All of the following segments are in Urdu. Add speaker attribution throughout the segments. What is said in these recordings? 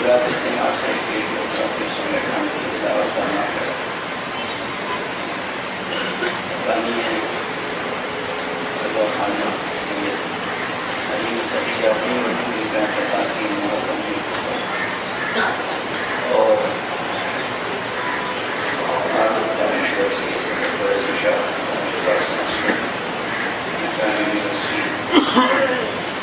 Speaker 1: معمولات اجتماع سے کی اپنی سنگھن کی تلاوت کرنا ہے پانی ہے رضا خانہ سید علیم تقیہ اپنی مجھولی کا تاکہ محکمی اور عابد دانشور سید ڈاکٹر شاہ حسن الباس مکان یونیورسٹی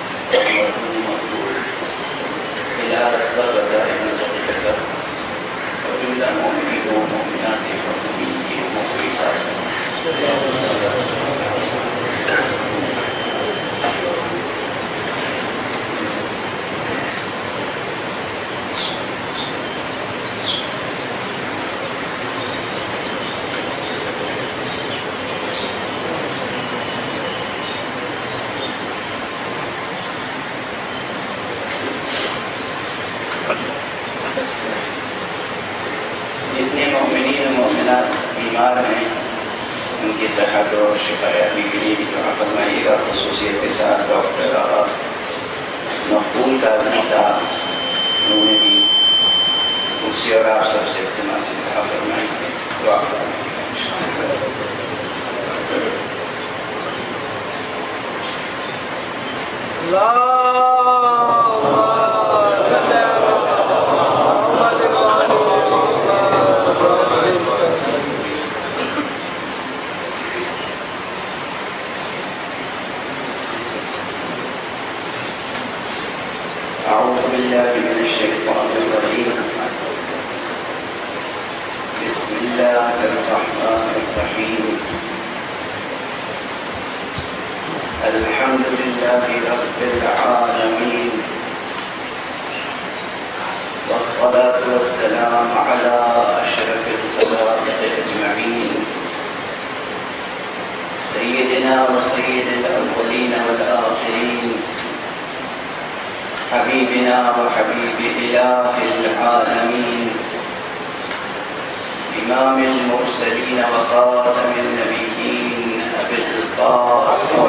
Speaker 1: إلى أسباب ذلك المتخذة وجمل المؤمنين والمؤمنات والمؤمنين والمؤمنات بیمار ہیں ان کی صحت اور شفایابی کے لیے بھی دعا فرمائیے گا. خصوصیت کے ساتھ ڈاکٹر مقبول کاظمی صاحب انہوں نے بھی کرسی اور آپ سب سے اجتماع سے دعا فرمائیں گے. دعا أعوذ بالله من الشيطان الرجيم. بسم الله الرحمن الرحيم. الحمد لله رب العالمين والصلاة والسلام على أشرف الخلائق أجمعين سيدنا وسيد الأولين والآخرين حبيبنا وحبيب إله العالمين إمام المرسلين وخاتم النبيين أبي القاسم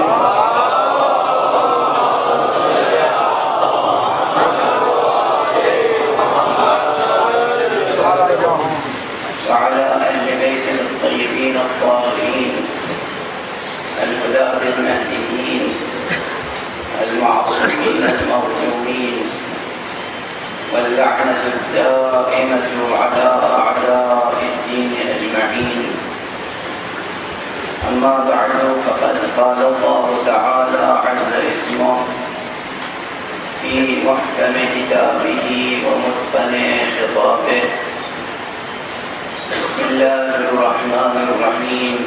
Speaker 1: وعلى أهل بيت الطيبين الطاهرين الهداة المهديين المعصومين المظلومين واللعنة الدائمة على أعداء الدين أجمعين. أما بعد فقد قال الله تعالى عز اسمه في محكم كتابه ومتقن خطابه. بسم الله الرحمن الرحيم.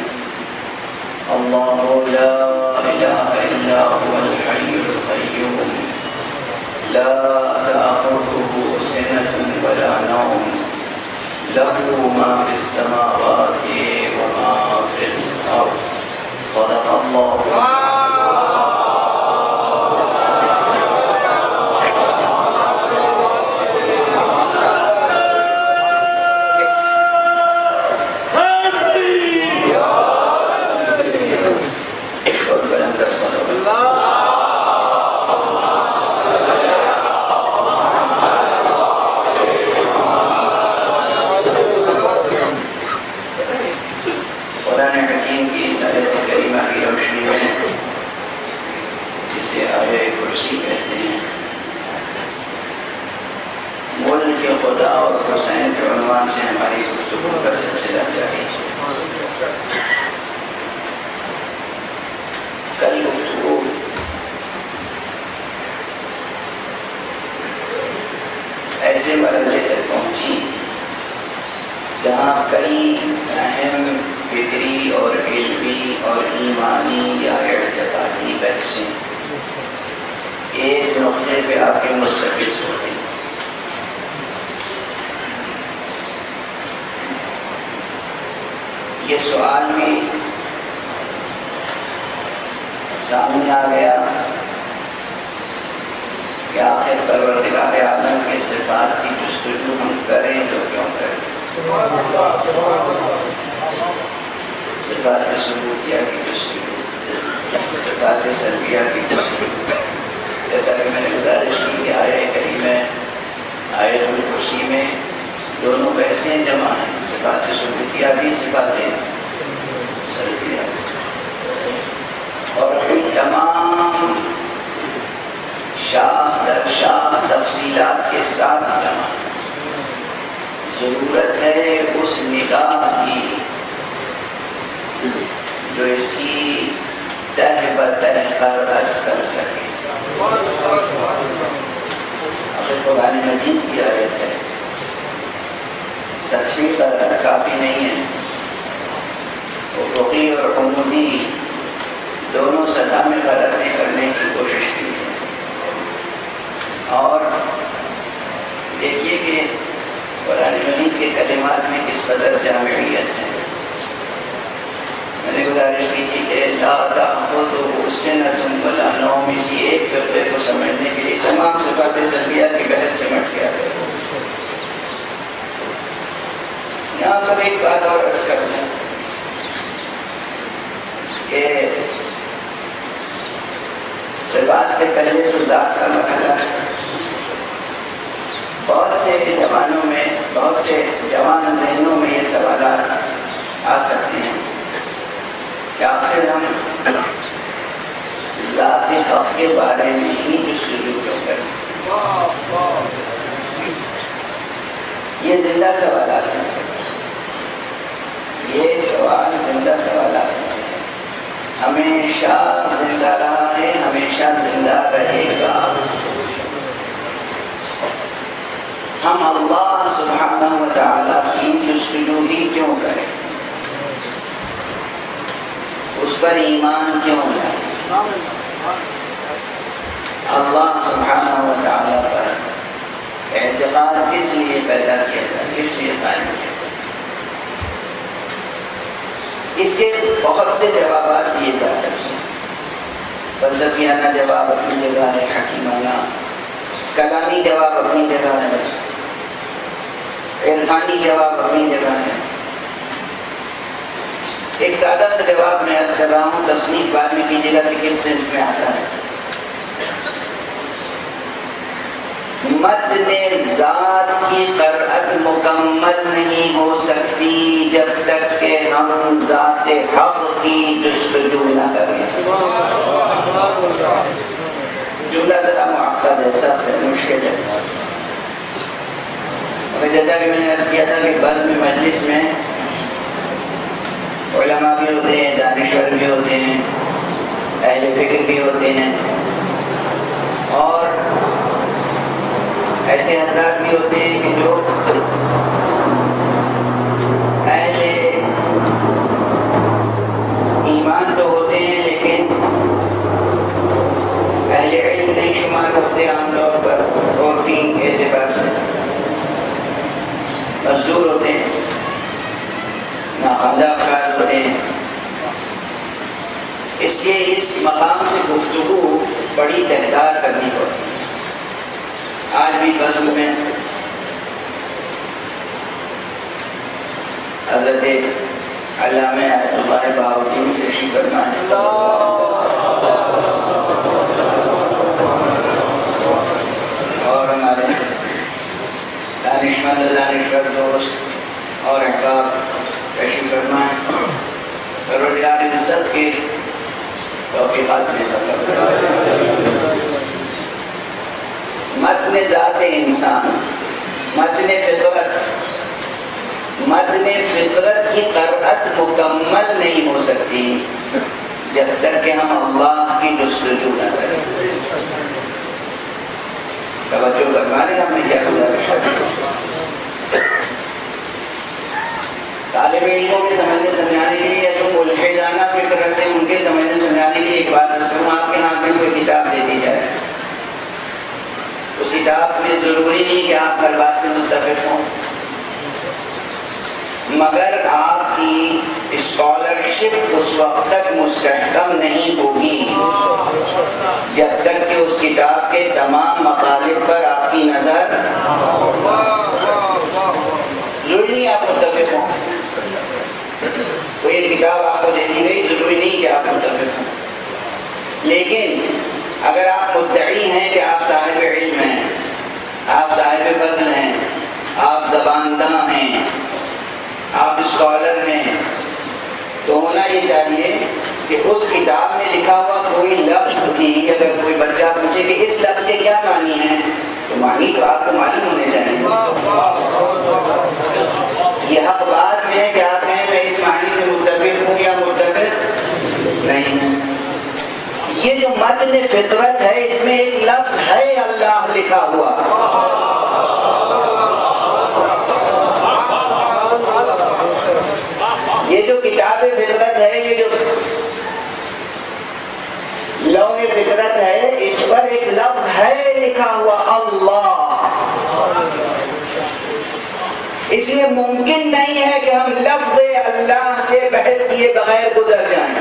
Speaker 1: الله لا إله إلا هو الحي القيوم لا تأخذه سنة ولا نوم له ما في السماوات وما في الأرض. صدق الله. خدا اور حسین کے عنوان سے ہماری گفتگو کا سلسلہ جاری ہے. کل گفتگو ایسے مرحلے تک پہنچی جہاں کئی اہم فکری اور علمی اور ایمانی یا اعتقادی بحثیں ایک نقطے پہ آ کے مستفز ہو گئی. یہ سوال بھی سامنے آ گیا کہ آخر پروردگار عالم کے صفات کی جستجو ہم کریں تو کیوں کریں. صفات ثبوتیہ کی جستجو، صفات سلبیہ کی جستجو. جیسا کہ میں نے گزارش کی کہ آیہ کریمہ آیت اسی میں دونوں بحثیں جمع ہیں، صفات ثبوتیہ بھی، صفات سلبیہ، اور ان تمام شاخ در شاخ تفصیلات کے ساتھ جمع ہے۔ ضرورت ہے اس نگاہ کی جو اس کی تہ بتہ قرأت کر سکے۔ قرآن مجید کی آیت ہے، سطحی قرأت کافی نہیں ہے، افقی اور عمودی دونوں سطح میں قرأتیں کرنے کی کوشش کی ہے۔ اور دیکھیے کہ قرآن مجید کے کلمات میں کس قدر جامعیت ہے۔ میں نے گزارش کی تھی کہ لا تأخذہ سنۃ ولا نوم، اسی ایک فرقے کو سمجھنے کے لیے تمام صفات سلبیہ کی بحث سمٹ کے آ گئے۔ یہاں پر ایک بات اور عرض کر دوں کہ صفات سے پہلے تو ذات کا مرحلہ ہے۔ بہت سے جوانوں میں، بہت سے جوان ذہنوں میں یہ سوالات آ سکتے ہیں کہ آخر ہم ذات حق کے بارے میں ہی جستجو کیوں کریں۔ یہ زندہ سوالات ہیں، یہ سوال زندہ سوالات ہیں، ہمیشہ زندہ رہا ہے، ہمیشہ زندہ رہے گا۔ ہم اللہ سبحانہ و تعالیٰ کی جستجو ہی کیوں کریں، اس پر ایمان کیوں لائیں، اللہ سبحانہ و تعالیٰ پر اعتقاد کس لیے پیدا کیا تھا، کس لیے قائم کیا تھا۔ اس کے بہت سے جوابات دیے جا سکتے ہیں۔ فلسفیانہ جواب اپنی جگہ ہے، حکیمانہ کلامی جواب اپنی جگہ ہے، عرفانی جواب اپنی جگہ ہے۔ ایک سادہ سا جواب میں عرض کر رہا ہوں، تصنیف بعد میں کیجیے گا کہ کس صنف میں آتا ہے۔ متن ذات کی قرأت مکمل نہیں ہو سکتی جب تک کہ ہم ذات حق کی جستجو نہ کریں۔ جملہ ذرا معقد ہے، سخت ہے، مشکل ہے، مگر جیسا کہ میں نے عرض کیا تھا کہ بزم مجلس میں علماء بھی ہوتے ہیں، دانشور بھی ہوتے ہیں، اہل فکر بھی ہوتے ہیں، اور ایسے حضرات بھی ہوتے ہیں کہ جو اہل ایمان تو ہوتے ہیں لیکن اہل علم نہیں شمار ہوتے عام طور پر عرفی اعتبار سے، مزدور ہوتے ہیں، ناخواندہ افراد ہوتے ہیں۔ اس لیے اس مقام سے گفتگو بڑی تہدار کرنی پڑتی ہے۔ آج بھی بزم میں حضرت علامہ آیت اللہ بہاؤالدین تشریف فرما ہے، اور ہمارے دانشمند دانشور دوست اور احباب تشریف فرما ہے، پروردگار ان سب کے توفیقات میں عطا فرمائے۔ متن ذات انسان، متن فطرت کی قرأت مکمل نہیں ہو سکتی جب تک کہ ہم اللہ کی جستجو نہ کریں۔ توجہ فرمانے ہم نے کیا گزارش ہے؟ طالب علموں کے سمجھنے سمجھانے کے لیے، یا جو ملحدانہ فکر رکھتے ہیں ان کے سمجھنے سمجھانے کے لیے ایک بات عرض کروں، آپ کے ہاتھ میں کوئی کتاب دے دی جائے، اس کتاب میں ضروری نہیں کہ آپ ہر بات سے متفق ہوں، مگر آپ کی اسکالرشپ اس وقت تک مستحکم نہیں ہوگی جب تک کہ اس کتاب کے تمام مطالب پر آپ کی نظر، ضروری نہیں آپ متفق ہوں، کوئی ایک کتاب آپ کو دے دی گئی، ضروری نہیں کہ آپ متفق ہوں، لیکن اگر آپ مدعی ہیں کہ آپ صاحب علم ہیں، آپ صاحب فضل ہیں، آپ زبانداں ہیں، آپ اسکالر ہیں، تو ہونا یہ چاہیے کہ اس کتاب میں لکھا ہوا کوئی لفظ بھی اگر کوئی بچہ پوچھے کہ اس لفظ کے کیا معنی ہیں، تو معنی تو آپ کو معلوم ہونے چاہیے۔ یہ حق بات میں ہے کہ آپ کہیں میں اس معنی سے متفق ہوں یا متفق نہیں ہوں۔ یہ جو متن فطرت ہے اس میں ایک لفظ ہے اللہ لکھا ہوا، یہ جو کتاب فطرت ہے، یہ جو لوح فطرت ہے، اس پر ایک لفظ ہے لکھا ہوا اللہ۔ اس لیے ممکن نہیں ہے کہ ہم لفظ اللہ سے بحث کیے بغیر گزر جائیں۔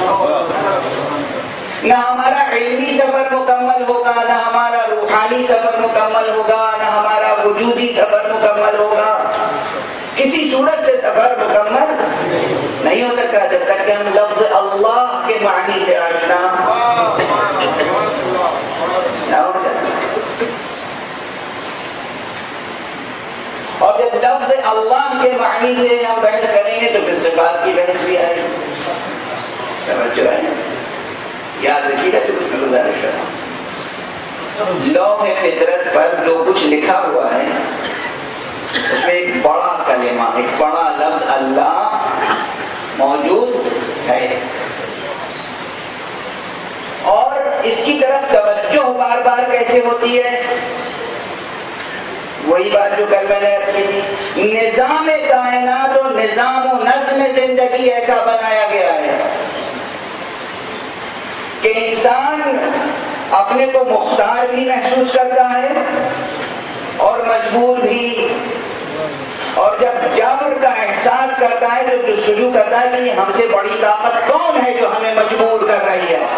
Speaker 1: نہ ہمارا علمی سفر مکمل ہوگا، نہ ہمارا روحانی سفر مکمل ہوگا، نہ ہمارا وجودی سفر مکمل ہوگا، کسی صورت سے سفر مکمل نہیں ہو سکتا جب تک کہ ہم لفظ اللہ کے معنی سے آشنا نہ ہو جائے۔ اور جب لفظ اللہ کے معنی سے ہم بحث کریں گے تو پھر صفات کی بحث بھی آئے گی۔ توجہ ہے، یاد رکھیے گا تو کچھ میں گزارش کر رہا ہوں۔ لوح فطرت پر جو کچھ لکھا ہوا ہے اس میں ایک بڑا کلمہ، ایک بڑا لفظ اللہ موجود ہے، اور اس کی طرف توجہ بار بار کیسے ہوتی ہے؟ وہی بات جو کل میں نے عرض کی تھی، نظام کائنات و نظام و نظم زندگی ایسا بنایا گیا ہے کہ انسان اپنے کو مختار بھی محسوس کرتا ہے اور مجبور بھی، اور جب جبر کا احساس کرتا ہے تو جستجو کرتا ہے کہ یہ ہم سے بڑی طاقت کون ہے جو ہمیں مجبور کر رہی ہے۔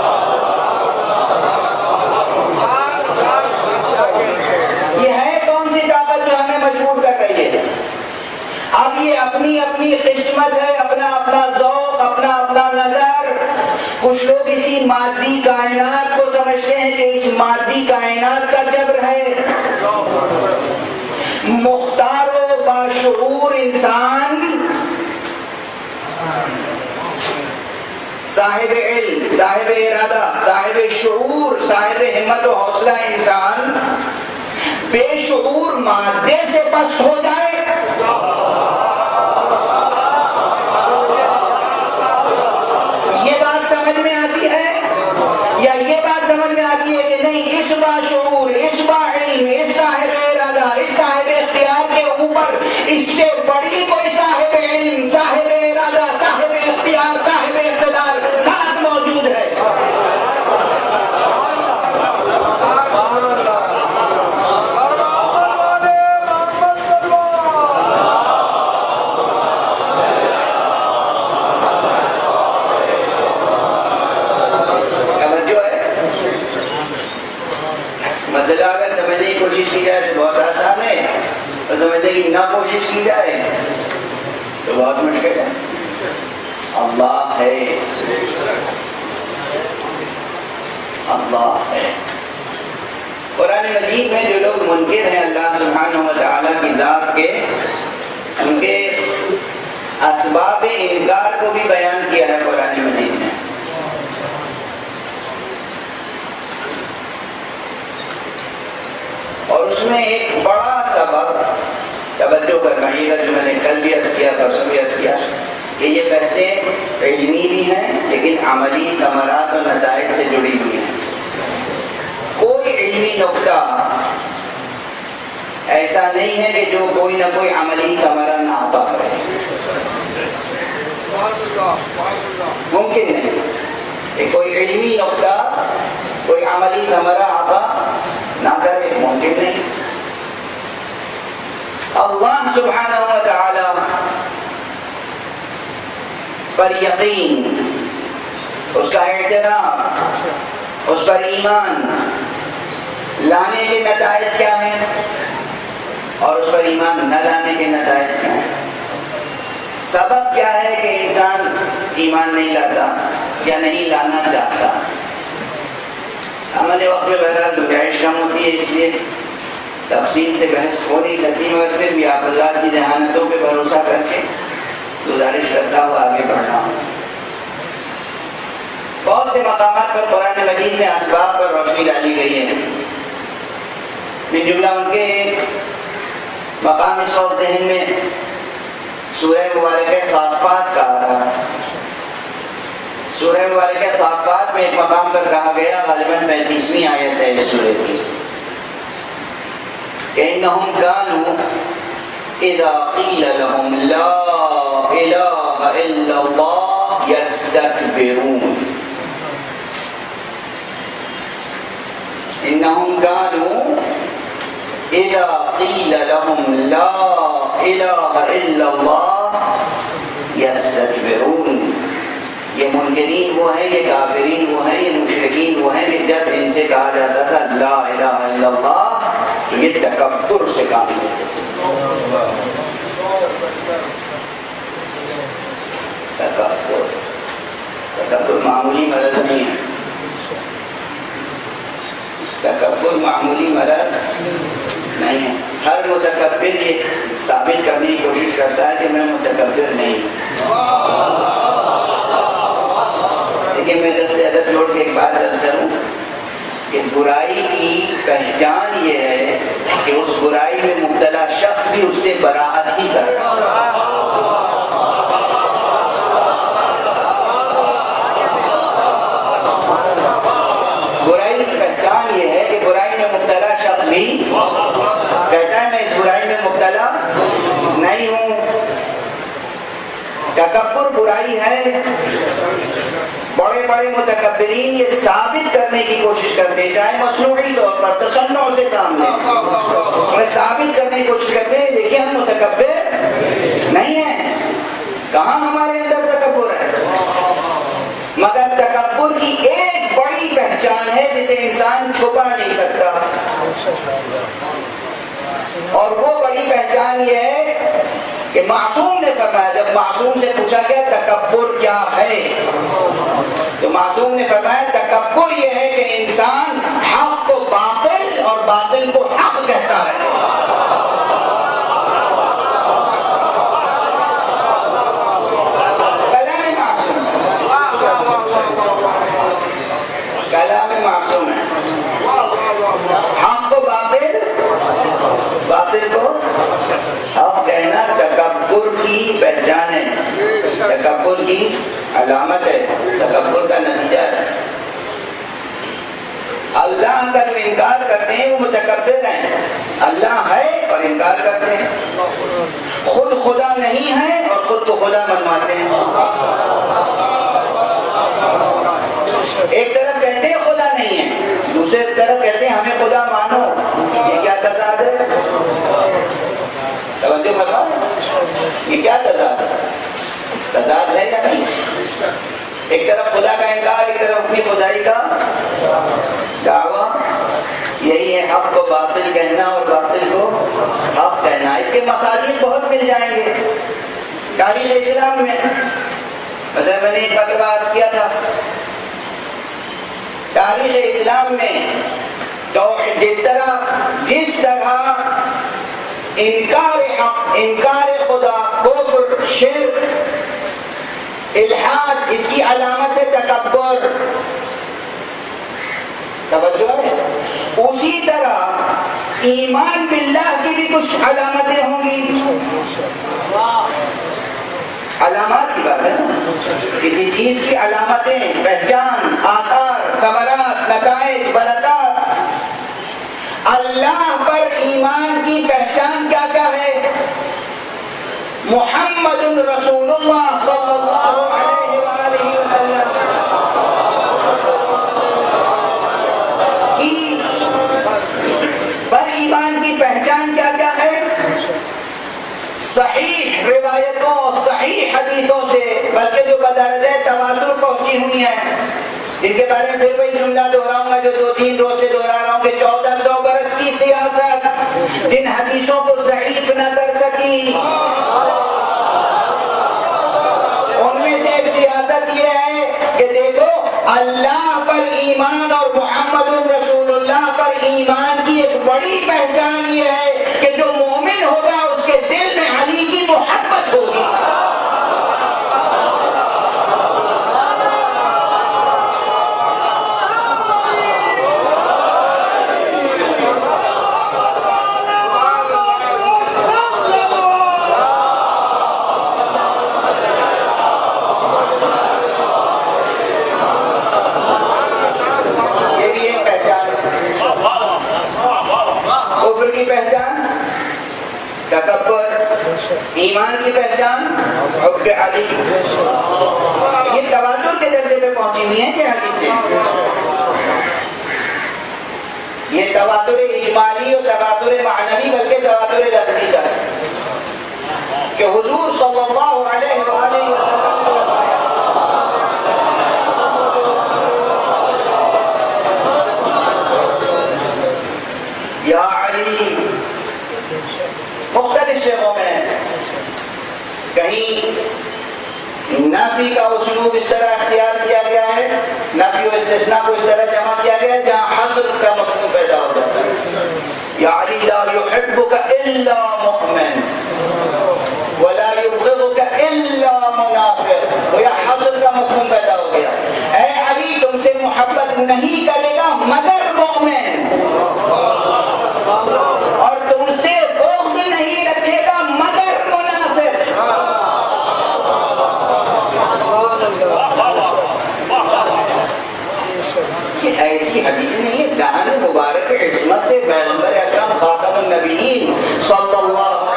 Speaker 1: یہ ہے کون سی طاقت جو ہمیں مجبور کر رہی ہے؟ اب یہ اپنی اپنی قسمت ہے، اپنا اپنا ذوق، اپنا اپنا نظر۔ کچھ لوگ اسی مادی کائنات کو سمجھتے ہیں کہ اس مادی کائنات کا جبر ہے۔ مختار و باشعور انسان، صاحب علم، صاحب ارادہ، صاحب شعور، صاحب ہمت و حوصلہ انسان بے شعور مادے سے پست ہو جائے، یہ بات سمجھ میں آتی ہے؟ یا یہ بات سمجھ میں آتی ہے کہ نہیں، اس باشعور، اس باعلم، اس صاحب ارادہ، اس صاحب اختیار کے اوپر اس سے بڑی کوئی صاحب علم، صاحب ارادہ، صاحب اختیار، صاحب اقتدار ساتھ موجود ہے؟ مسئلہ اگر سمجھنے کی کوشش کی جائے تو بہت آسان ہے، اور سمجھنے کی نہ کوشش کی جائے تو بہت مشکل ہے۔ اللہ ہے، اللہ ہے۔ قرآن مجید میں جو لوگ منکر ہیں اللہ سبحانہ و تعالیٰ کی ذات کے، ان کے اسباب انکار کو بھی بیان کیا ہے قرآن مجید میں۔ اور اس میں ایک بڑا سبب، توجہ فرمائیے گا، جو میں نے کل بھی عرض کیا، پرسوں بھی عرض کیا، کہ یہ بحثیں علمی بھی ہیں لیکن عملی ثمرات و نتائج سے جڑی ہوئی ہیں۔ کوئی علمی نقطہ ایسا نہیں ہے کہ جو کوئی نہ کوئی عملی ثمرہ نہ عطا کرے، ممکن نہیں کہ کوئی علمی نقطہ کوئی عملی ثمرہ عطا نہ کرے، ممکن نہیں۔ اللہ سبحانہ و تعالی پر یقین، اس کا اعتراف، اس پر ایمان لانے کے نتائج کیا ہیں اور اس پر ایمان نہ لانے کے نتائج کیا ہیں؟ سبب کیا ہے کہ انسان ایمان نہیں لاتا یا نہیں لانا چاہتا؟ عمل وقت میں بہرحال گنجائش کم ہوتی ہے، اس لیے تفصیل سے بحث ہو نہیں سکتی، مگر پھر بھی آپ حضرات کی ذہانتوں پہ بھروسہ کر کے گزارش کرتا ہوں آگے بڑھنا ہوں۔ بہت سے مقامات پر قرآن مجید میں اسباب پر روشنی ڈالی گئی ہے، من جملہ ان کے ایک مقام اس وقت ذہن میں سورہ مبارکہ صافات کا آ رہا ہے۔ سورہ مبارکہ صافات میں ایک مقام پر کہا گیا، غالباً 35ویں آیت ہے اس سورہ کی، کہ انہم کانوا اذا قیل لهم لا الہ الا اللہ یستکبرون۔ انہم کانوا اذا قیل لهم لا الہ الا اللہ یستکبرون۔ یہ منکرین وہ ہیں، یہ کافرین وہ ہیں، یہ مشرکین وہ ہیں کہ جب ان سے کہا جاتا تھا لا الہ الا اللہ تو یہ تکبر سے کام لیتے تھے۔ تکبر معمولی مرض نہیں ہے، تکبر معمولی مرض نہیں ہے۔ ہر متکبر یہ ثابت کرنے کی کوشش کرتا ہے کہ میں متکبر نہیں ہوں۔ لیکن میں دست عدد جوڑ کے ایک بات درج کروں کہ برائی کی پہچان یہ ہے کہ اس برائی میں مبتلا شخص بھی اس سے براءت ہی کرتا ہے۔ برائی کی پہچان یہ ہے کہ برائی میں مبتلا شخص بھی کہتا ہے میں اس برائی میں مبتلا نہیں ہوں۔ تکبر برائی ہے۔ بڑے بڑے متکبرین یہ ثابت کرنے کی کوشش کرتے ہیں، چاہے مصنوعی طور پر تصنع سے کام لیں، وہ ثابت کرنے کی کوشش کرتے ہیں دیکھیں ہم متکبر نہیں ہیں، کہاں ہمارے اندر تکبر ہے۔ مگر تکبر کی ایک بڑی پہچان ہے جسے انسان چھپا نہیں سکتا، اور وہ بڑی پہچان یہ ہے کہ معصوم نے فرمایا، جب معصوم سے پوچھا گیا تکبر کیا ہے تو معصوم نے فرمایا تکبر یہ ہے کہ انسان حق کو باطل اور باطل کو حق کہتا ہے۔ کلام معصوم ہے، کلام معصوم ہے، حق کو باطل، باطل کو حق کہنا تکبر کی پہچان ہے، تکبر کی علامت ہے، تکبر کا نتیجہ ہے۔ اللہ کا جو انکار کرتے ہیں وہ متکبر ہیں، اللہ ہے اور انکار کرتے ہیں، خود خدا نہیں ہے اور خود کو خدا منواتے ہیں۔ ایک طرف کہتے ہیں خدا نہیں ہے، دوسرے طرف کہتے ہیں ہمیں خدا مانو، یہ کیا تضاد ہے؟ توجہ فرماؤ، یہ کیا تضاد ہے؟ تضاد ہے یا نہیں؟ ایک طرف خدا کا انکار، ایک طرف اپنی خدائی کا دعویٰ، یہی ہے حق کو باطل کہنا اور باطل کو حق کہنا۔ اس کے مصادیق بہت مل جائیں گے تاریخ اسلام میں۔ مثلا میں نے ایک مرتبہ عرض کیا تھا تاریخ اسلام میں تو جس طرح انکار حق، انکار خدا، کفر، شرک، الحاد اس کی علامت ہے تکبر، توجہ ہے، اسی طرح ایمان باللہ کی بھی کچھ علامتیں ہوں گی۔ علامات کی بات ہے نا، کسی چیز کی علامتیں، پہچان، آثار، ثمرات، نتائج، برکات۔ اللہ پر ایمان کی پہچان کیا کیا ہے؟ محمد رسول اللہ صلی اللہ علیہ وآلہ وسلم کی پر ایمان کی پہچان کیا کیا ہے؟ صحیح روایتوں، صحیح حدیثوں سے، بلکہ جو بدرجہ تواتر پہنچی ہوئی ہیں، جن کے بارے میں پھر وہی جملہ دہراؤں گا جو 2-3 روز سے دہرا رہا ہوں کہ 1400 برس کی سیاست جن حدیثوں کو ضعیف نہ کر سکی، ان میں سے ایک سیاست یہ ہے کہ دیکھو اللہ پر ایمان اور محمد رسول اللہ پر ایمان کی ایک بڑی پہچان یہ ہے کہ جو مومن ہوگا اس کے دل میں علی کی محبت ہوگی. پہچان تکبر، ایمان کی پہچان حب علی. یہ تواتر کے درجے پہ پہنچی ہوئی ہیں یہ حدیثیں. یہ تواتر اجمالی اور تواتر معنوی بلکہ تواتر لفظی کا ہے کہ حضور صلی اللہ علیہ وآلہ وسلم نے بتایا یا علی. مختلف شعبوں میں کہیں نفی کا اسلوب اس طرح اختیار کیا گیا ہے، نفی و استثناء کو اس طرح جمع کیا گیا ہے جہاں حصر کا مفہوم پیدا ہو جاتا ہے. یا علی لا يحبك الا مؤمن ولا يبغضك الا منافق. تو یہ حصر کا مفہوم پیدا ہو گیا. اے علی تم سے محبت نہیں کرے گا مگر مومن، اور تم سے بغض نہیں رکھے گا مگر منافق. یہ ایسی حدیث نہیں ہے دہن مبارک عصمت سے پیغمبر اکرم خاتم النبیین صلی اللہ علیہ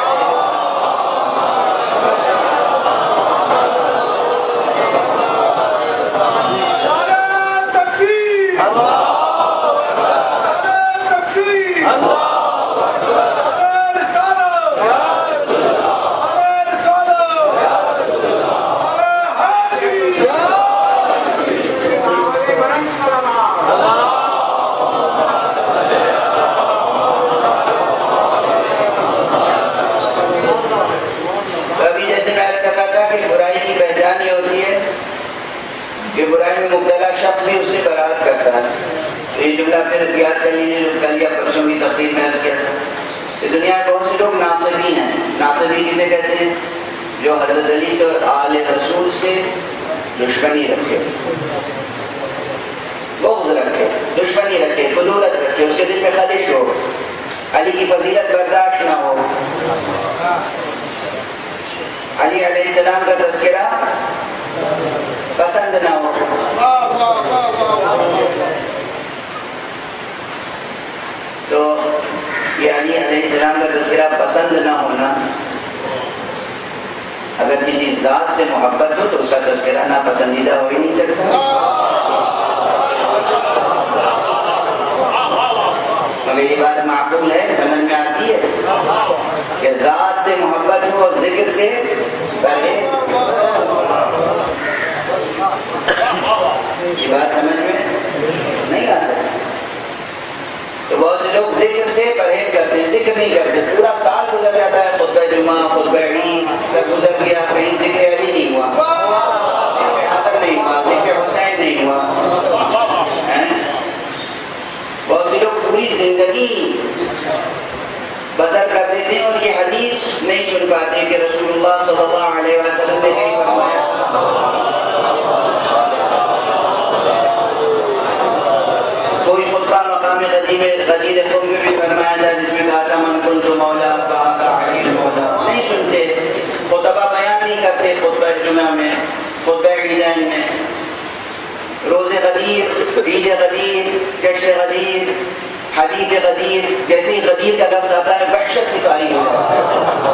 Speaker 1: شخص بھی اس سے برات کرتا ہے. یہ جملہ پھر یاد کر لیجیے جو کل یا پرسوں کی تقریر میں عرض کیا تھا کہ دنیا میں بہت سے لوگ ناصبی ہیں. ناصبی کسے کہتے ہیں؟ جو حضرت علی سے اور آل رسول سے دشمنی رکھے، بغض رکھے، دشمنی رکھے، کدورت رکھے، اس کے دل میں خلش ہو، علی کی فضیلت برداشت نہ ہو، علی علیہ السلام کا تذکرہ پسند نہ ہو. تو یہ علی علیہ السلام کا تذکرہ پسند نہ ہونا، اگر کسی ذات سے محبت ہو تو اس کا تذکرہ ناپسندیدہ ہو ہی نہیں سکتا. مگر یہ بات معقول ہے، سمجھ میں آتی ہے کہ ذات سے محبت ہو اور ذکر سے پرہیز. یہ بات سمجھ میں نہیں آ سکتی. تو بہت سے لوگ ذکر سے پرہیز کرتے ہیں، ذکر نہیں کرتے. پورا سال گزر جاتا ہے، خطبہ جمعہ، خطبہ عید سب گزر گیا، کہیں ذکر علی نہیں ہوا، ذکر حسن نہیں ہوا، ذکر حسین نہیں ہوا. بہت سے لوگ پوری زندگی بسر کر دیتے ہیں اور یہ حدیث نہیں سن پاتے کہ رسول اللہ صلی اللہ علیہ وسلم نے کہیں فرمایا کوئی خطبہ مقام غدیر خم میں بھی فرمایا تھا جس میں کہا تھا من کنت مولا فہذا علی المولا. نہیں سنتے، خطبہ بیان نہیں کرتے. خطبہ جمعہ میں، خطبہ عیدین میں، روز غدیر، عید غدیر، جشن غدیر، حدیث غدیر، جیسے ہی غدیر کا لفظ آتا ہے وحشت سکاری ہو جاتا ہے.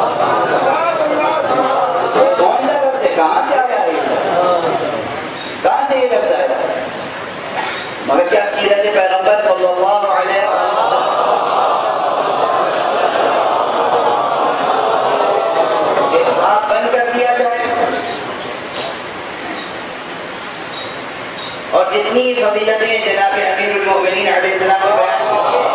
Speaker 1: کون سا لفظ ہے؟ کہاں سے آیا ہے؟ کہاں سے یہ لفظ آیا؟ مگر کیا سیرت پیغمبر صلی اللہ علیہ وسلم ایک بات بند کر دیا جائے؟ اور جتنی فضیلتیں جناب امیر المؤمنین علیہ السلام نے بیان کی ہے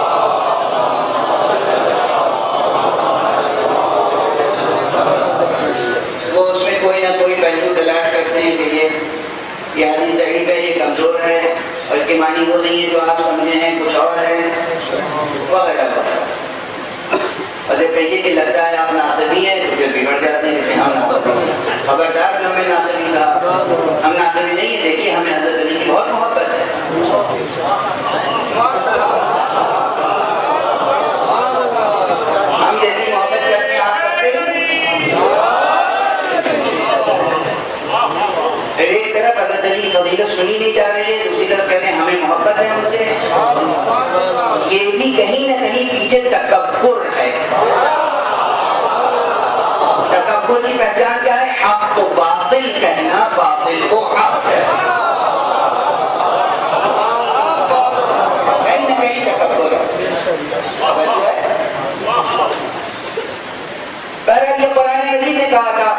Speaker 1: وہ اس میں کوئی نہ کوئی پہلو تلاش کرتے ہیں کہ یہ حدیث ضعیف ہے، یہ کمزور ہے، اور اس کے معنی وہ نہیں ہے جو آپ سمجھے ہیں، کچھ اور ہے. وغیرہ وغیرہ. اور جب کہیے کہ لگتا ہے آپ ناصبی ہیں تو پھر بگڑ جاتے ہیں کہ ہم ناصبی ہیں. خبردار جو ہمیں ناصبی کہا، ہم ناصبی نہیں ہیں. دیکھیے ہمیں حضرت علی کی بہت محبت ہے. ہم جیسی محبت کرتے ہیں آپ کرتے ہیں. ایک طرف حضرت علی کی فضیلت سنی نہیں جا رہی ہے، دوسری طرف کہتے ہیں ہمیں محبت ہے ان سے. یہ بھی کہیں نہ کہیں پیچھے تکبر ہے. تکبر کی پہچان کیا ہے؟ حق کو باطل کہنا، باطل کو حق کہنا. کہیں نہ کہیں تکبر ہے. بہرحال یہ قرآن مجید نے کہا تھا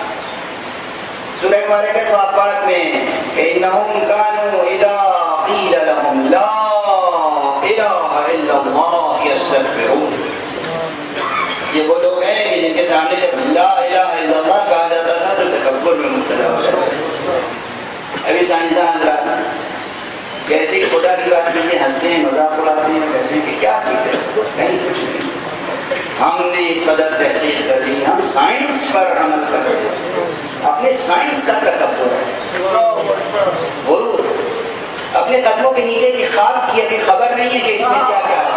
Speaker 1: سورہ مبارکہ صافات میں کہ انہم کانوا اذا قیل لهم لا الہ الا اللہ یستکبرون. یہ وہ لوگ ہیں کہ جن کے سامنے جب لا الہ الا اللہ کہا جاتا تھا تو تکبر میں مبتلا ہو جاتا ہے. ابھی سائنسداں حضرات جیسے خدا کی بات میں یہ ہنستے ہیں، مذاق اڑاتے ہیں، کہتے ہیں کہ کیا چیز ہے، نہیں کچھ نہیں، ہم نے اس قدر تحقیق کر لی، ہم سائنس پر عمل کر رہے ہیں. اپنے سائنس کا تکبر ہے، غرور. اپنے قدموں کے نیچے کی خاک کی ابھی خبر نہیں ہے کہ اس میں کیا کیا ہے.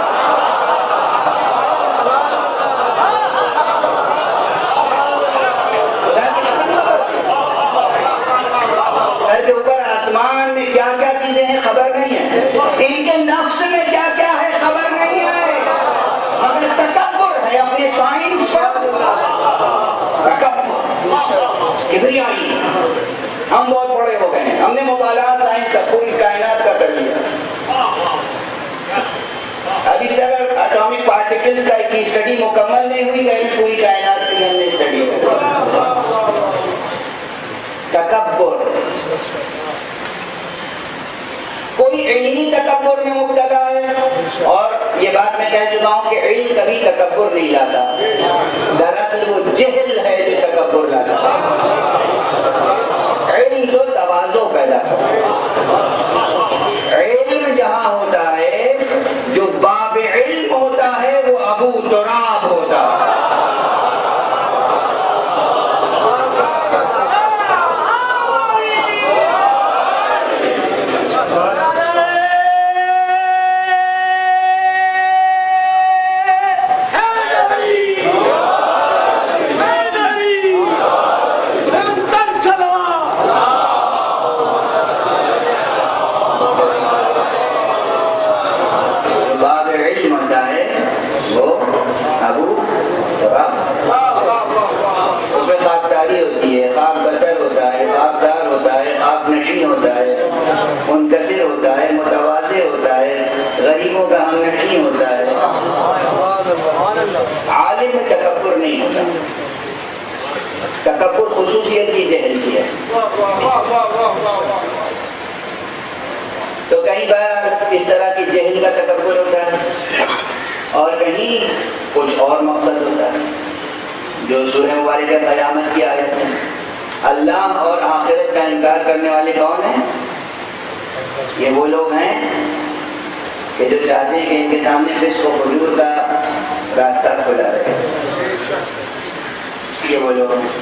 Speaker 1: خدا کی قسم سر کے اوپر آسمان میں کیا کیا چیزیں ہیں خبر نہیں ہے. ان کے نفس میں کیا کیا ہے خبر نہیں ہے، مگر تکبر ہے اپنے سائنس پر. تکبر، کبریائی. ہم بہت بڑے ہو گئے ہیں، ہم نے مطالعہ سائنس کا پوری کائنات کا کر لیا. ابھی سب اٹامک پارٹیکلز کی اسٹڈی مکمل نہیں ہوئی، لیکن پوری کائنات کی ہم نے اسٹڈی کر لی. تکبر. کوئی علمی تکبر میں مبتلا ہے، اور یہ بات میں کہہ چکا ہوں کہ علم کبھی تکبر نہیں لاتا. دراصل وہ جہل ہے جو تکبر لاتا ہے. علم تو تواضع پیدا کرتا ہے. علم جہاں ہوتا ہے، جو باب علم ہوتا ہے وہ ابو تراب ہوتا ہے. منکسر ہوتا ہے، متواضع ہوتا ہے، غریبوں کا ہمنشین ہوتا ہے. عالم میں تکبر نہیں ہوتا. تکبر خصوصیت کی جہل کی ہے. تو کئی بار اس طرح کی جہل کا تکبر ہوتا ہے، اور کہیں کچھ اور مقصد ہوتا ہے. جو سورہ مبارکہ قیامت کی آیت ہے، اللہ اور آخرت کا انکار کرنے والے کون ہیں؟ یہ وہ لوگ ہیں کہ جو چاہتے ہیں کہ ان کے سامنے فسق و فجور کا راستہ کھلا رہے. یہ وہ لوگ ہیں.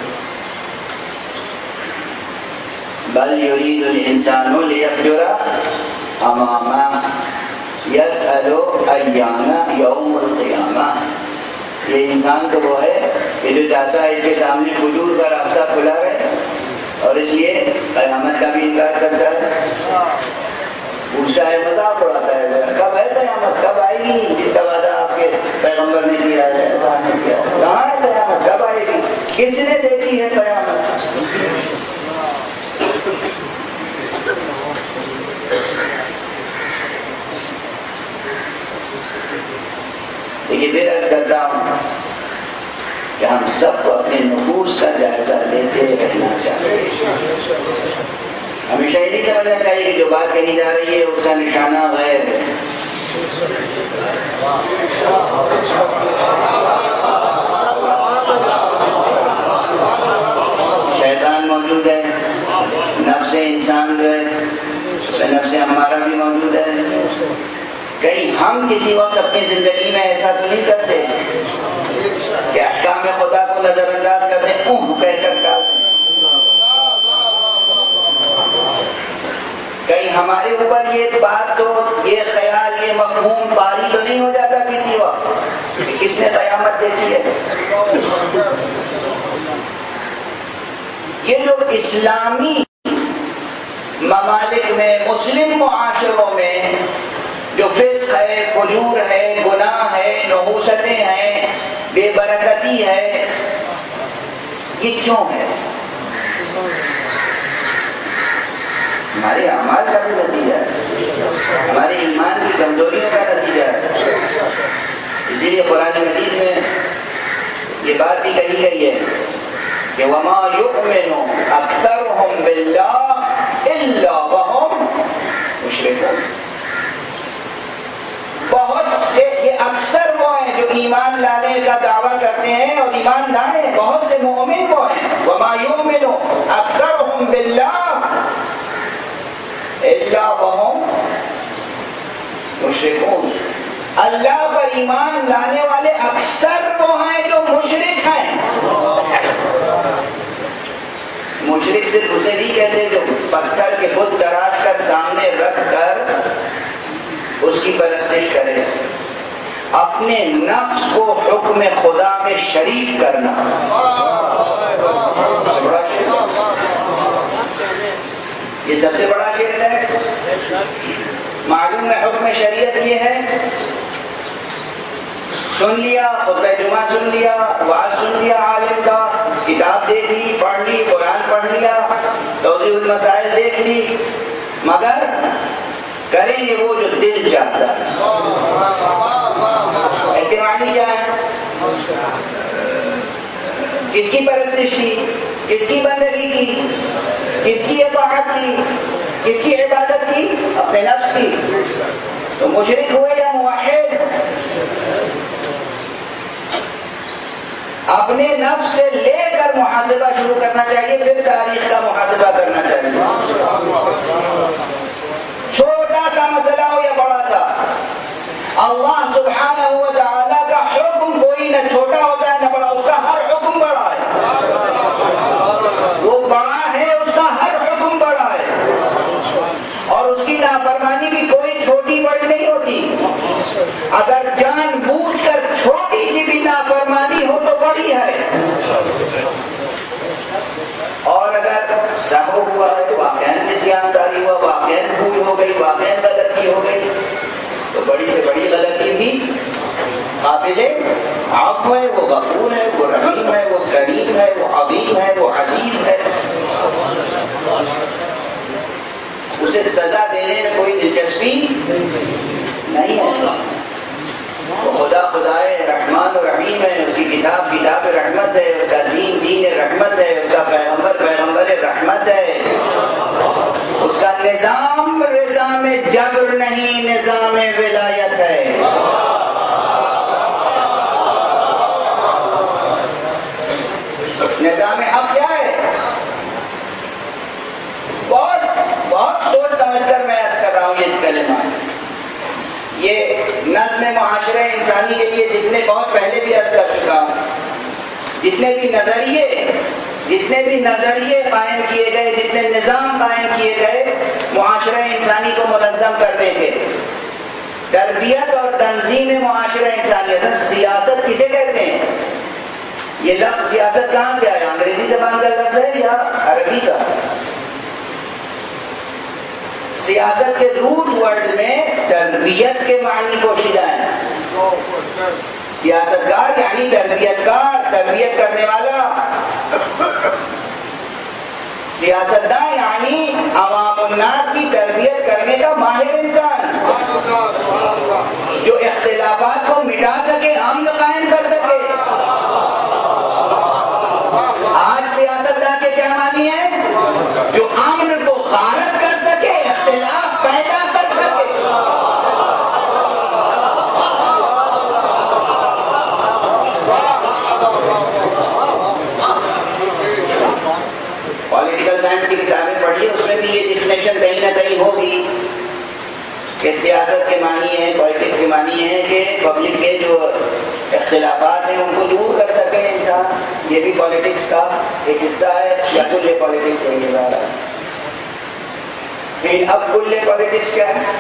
Speaker 1: بل یرید الانسان لیفجر امامہ یسأل ایان یوم القیامہ. یہ انسان تو وہ ہے کہ جو چاہتا ہے اس کے سامنے فجور کا راستہ کھلا رہے، اور اس لیے قیامت کا بھی انکار کرتا ہے. پوچھتا ہے، مذاق اڑاتا ہے، کب ہے قیامت، کب آئے گی جس کا وعدہ آپ کے پیغمبر نے کیا ہے؟ کہاں ہے قیامت، کب آئے گی، کس نے دیکھی ہے قیامت؟ لیکن پھر عرض کرتا ہوں کہ ہم سب کو اپنے نفوس کا جائزہ لیتے رہنا چاہیے. ہمیشہ یہ نہیں سمجھنا چاہیے کہ جو بات کہی جا رہی ہے اس کا نشانہ غیر ہے. شیطان موجود ہے، نفس انسان جو ہے اس میں نفس ہمارا بھی موجود ہے. کئی ہم کسی وقت اپنی زندگی میں ایسا تو نہیں کرتے کہ احکام خدا کو نظر انداز کرتے کہہ کر ڈالتے؟ کہیں ہمارے اوپر یہ بات تو، یہ خیال، یہ مفہوم طاری تو نہیں ہو جاتا کسی وقت کہ کس نے قیامت دیکھی ہے؟ یہ جو اسلامی ممالک میں، مسلم معاشروں میں جو فسق ہے، فجور ہے، گناہ ہے، نحوستیں ہیں، بے برکتی ہے، یہ کیوں ہے؟ ہمارے اعمال کا بھی نتیجہ ہے، ہمارے ایمان کی کمزوریوں کا نتیجہ ہے۔ اسی لیے قرآن مجید میں یہ بات بھی کہی گئی ہے کہ وَمَا يُؤْمِنُ أَكْثَرُهُمْ بِاللَّهِ إِلَّا وَهُمْ مُشْرِكُونَ۔ بہت سے، یہ اکثر وہ ہیں جو ایمان لانے کا دعویٰ کرتے ہیں اور ایمان لائے، بہت سے مومن وہ ہیں۔ وَمَا يُؤْمِنُ أَكْثَرُهُمْ بِاللَّهِ إِلَّا وَهُمْ مُشْرِكُونَ۔ اللہ پر ایمان لانے والے اکثر وہ ہیں جو مشرک ہیں۔ مشرک صرف اسے نہیں کہتے جو پتھر کے بت تراش کر سامنے رکھ کر اس کی پرستش کرے، اپنے نفس کو حکم خدا میں شریک کرنا سب سے بڑا شرک، یہ سب سے بڑا شرک ہے۔ معلوم ہے حکم شریعت یہ ہے، سن لیا، خطبہ جمعہ سن لیا، وعظ سن لیا عالم کا، کتاب دیکھ لی، پڑھ لی، قرآن پڑھ لیا، توضیح المسائل دیکھ لی، مگر کریں گے وہ جو دل چاہتا ہے۔ ایسے معنی کیا ہے؟ کس کی پرستش کی، کس کی بندگی کی، کس کی اطاعت کی، کس کی عبادت کی؟ اپنے نفس کی۔ تو مشرک ہوئے یا موحد؟ اپنے نفس سے لے کر محاسبہ شروع کرنا چاہیے، پھر تاریخ کا محاسبہ کرنا چاہیے۔ چھوٹا سا مسئلہ ہو یا بڑا سا، اللہ سبحانہ و تعالیٰ کا حکم کوئی نہ چھوٹا ہوتا ہے نہ بڑا، اس کا ہر حکم بڑا ہے۔ وہ بڑا ہے، اس کا ہر حکم بڑا ہے، اور اس کی نافرمانی بھی کوئی چھوٹی بڑی نہیں ہوتی۔ اگر جان بوجھ کر چھوٹی سی بھی نافرمانی ہو تو بڑی ہے، اور اگر سہو ہوا ہے، واقعاً نسیان کاری ہوا، واقعاً بھول ہو گئی، واقعاً غلطی ہو گئی، تو بڑی سے بڑی غلطی بھی قابل عفو ہے، وہ غفور ہے، وہ رحیم ہے، وہ کریم ہے، وہ عظیم ہے، وہ عزیز ہے، اسے سزا دینے میں کوئی دلچسپی نہیں ہے۔ وہ خدا خدائے رحمان و رحیم ہے، اس کی کتاب کتاب رحمت ہے، اس کا دین دین رحمت ہے، اس کا پیغمبر پیغمبر رحمت ہے، اس کا نظام نظام جبر نہیں، نظام ولایت ہے۔ نظام حق کیا ہے؟ بہت سوچ سمجھ کر میں عرض کر رہا ہوں یہ کلمات۔ یہ نظم معاشرہ انسانی کے لیے جتنے، بہت پہلے بھی عرض کر چکا ہوں، جتنے بھی نظریے قائم کیے گئے، جتنے نظام قائم کیے گئے معاشرہ انسانی کو منظم کرنے کے، تربیت اور تنظیم معاشرہ انسانی، اصل سیاست کسے کہتے ہیں؟ یہ لفظ سیاست کہاں سے آیا؟ انگریزی زبان کا لفظ ہے یا عربی کا؟ سیاست کے روٹ ورڈ میں تربیت کے معنی پوشیدہ ہیں۔ سیاستگار یعنی تربیت کار، تربیت کرنے والا۔ سیاستدان یعنی عوام الناس کی تربیت کرنے کا ماہر انسان، جو اختلافات کو مٹا سکے، امن قائم کر سکے۔ آج سیاستدان کے کیا معنی ہے؟ جو امن کو غارت کر سکے، اختلاف پیدا کر سکے۔ پولیٹیکل سائنس کی کتابیں پڑھیے، اس میں بھی یہ ڈیفینیشن کہیں نہ کہیں ہوگی کہ سیاست کے معنی ہیں، پولیٹکس کے معنی ہیں کہ پبلک کے جو اختلافات ہیں ان کو دور کر سکے انسان، یہ بھی پولیٹکس کا ایک حصہ ہے یا کل پولیٹکس ہے یہ بارہ؟ لیکن اب کل پولیٹکس کیا ہے؟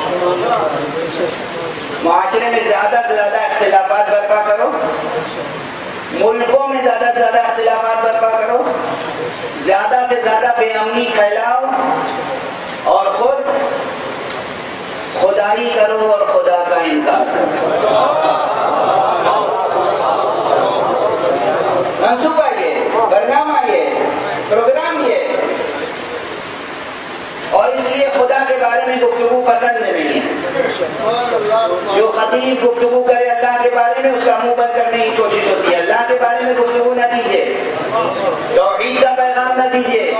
Speaker 1: معاشرے میں زیادہ سے زیادہ اختلافات برپا کرو، ملکوں میں زیادہ سے زیادہ اختلافات برپا کرو، زیادہ سے زیادہ بے امنی پھیلاؤ اور خود خدائی کرو اور خدا کا انکار کرو۔ منصوبہ یہ، برنامہ یہ، پروگرام یہ، اور اس لیے خدا کے بارے میں گفتگو پسند نہیں ہے۔ جو خطیب گفتگو کرے اللہ کے بارے میں اس کا منہ بند کرنے کی کوشش ہوتی ہے۔ اللہ کے بارے میں گفتگو نہ کیجیے، توحید کا پیغام نہ دیجیے۔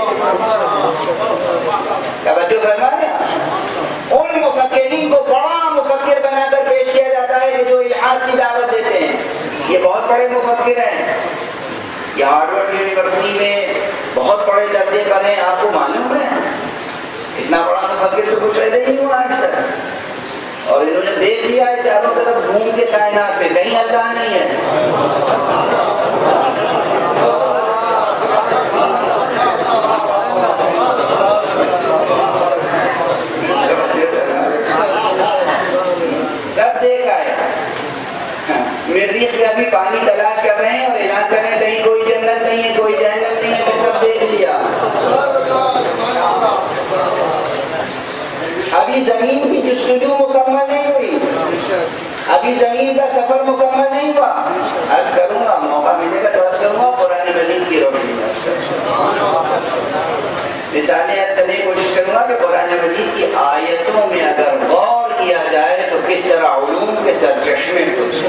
Speaker 1: توجہ فرمائیں، ان مفکرین کو بڑا مفکر بنا کر پیش کیا جاتا ہے کہ جو الحاد کی دعوت دیتے ہیں، یہ بہت بڑے مفکر ہیں، یہ ہارورڈ یونیورسٹی میں بہت بڑے درجے پر ہیں، آپ کو معلوم ہے؟ اتنا بڑا مفکر تو کچھ پیدا ہی نہیں ہوا آج تک، اور انہوں نے دیکھ لیا ہے چاروں طرف گھوم کے کائنات میں کہیں اللہ نہیں ہے۔ سب دیکھا ہے، مریخ میں ابھی پانی تلاش کر رہے ہیں اور اعلان کر رہے ہیں کہیں کوئی جنت نہیں ہے، کوئی جہنم نہیں ہے، سب دیکھ لیا۔ ابھی زمین کی جستجو مکمل نہیں ہوئی، ابھی زمین کا سفر مکمل نہیں ہوا۔ عرض کروں گا، موقع ملے گا تو عرض کروں گا، قرآن مجید کی روشنی میں عرض کروں گا، مثالیں عرض کرنے کی کوشش کروں گا کہ قرآن مجید کی آیتوں میں اگر غور کیا جائے تو کس طرح علوم کے سرچشمے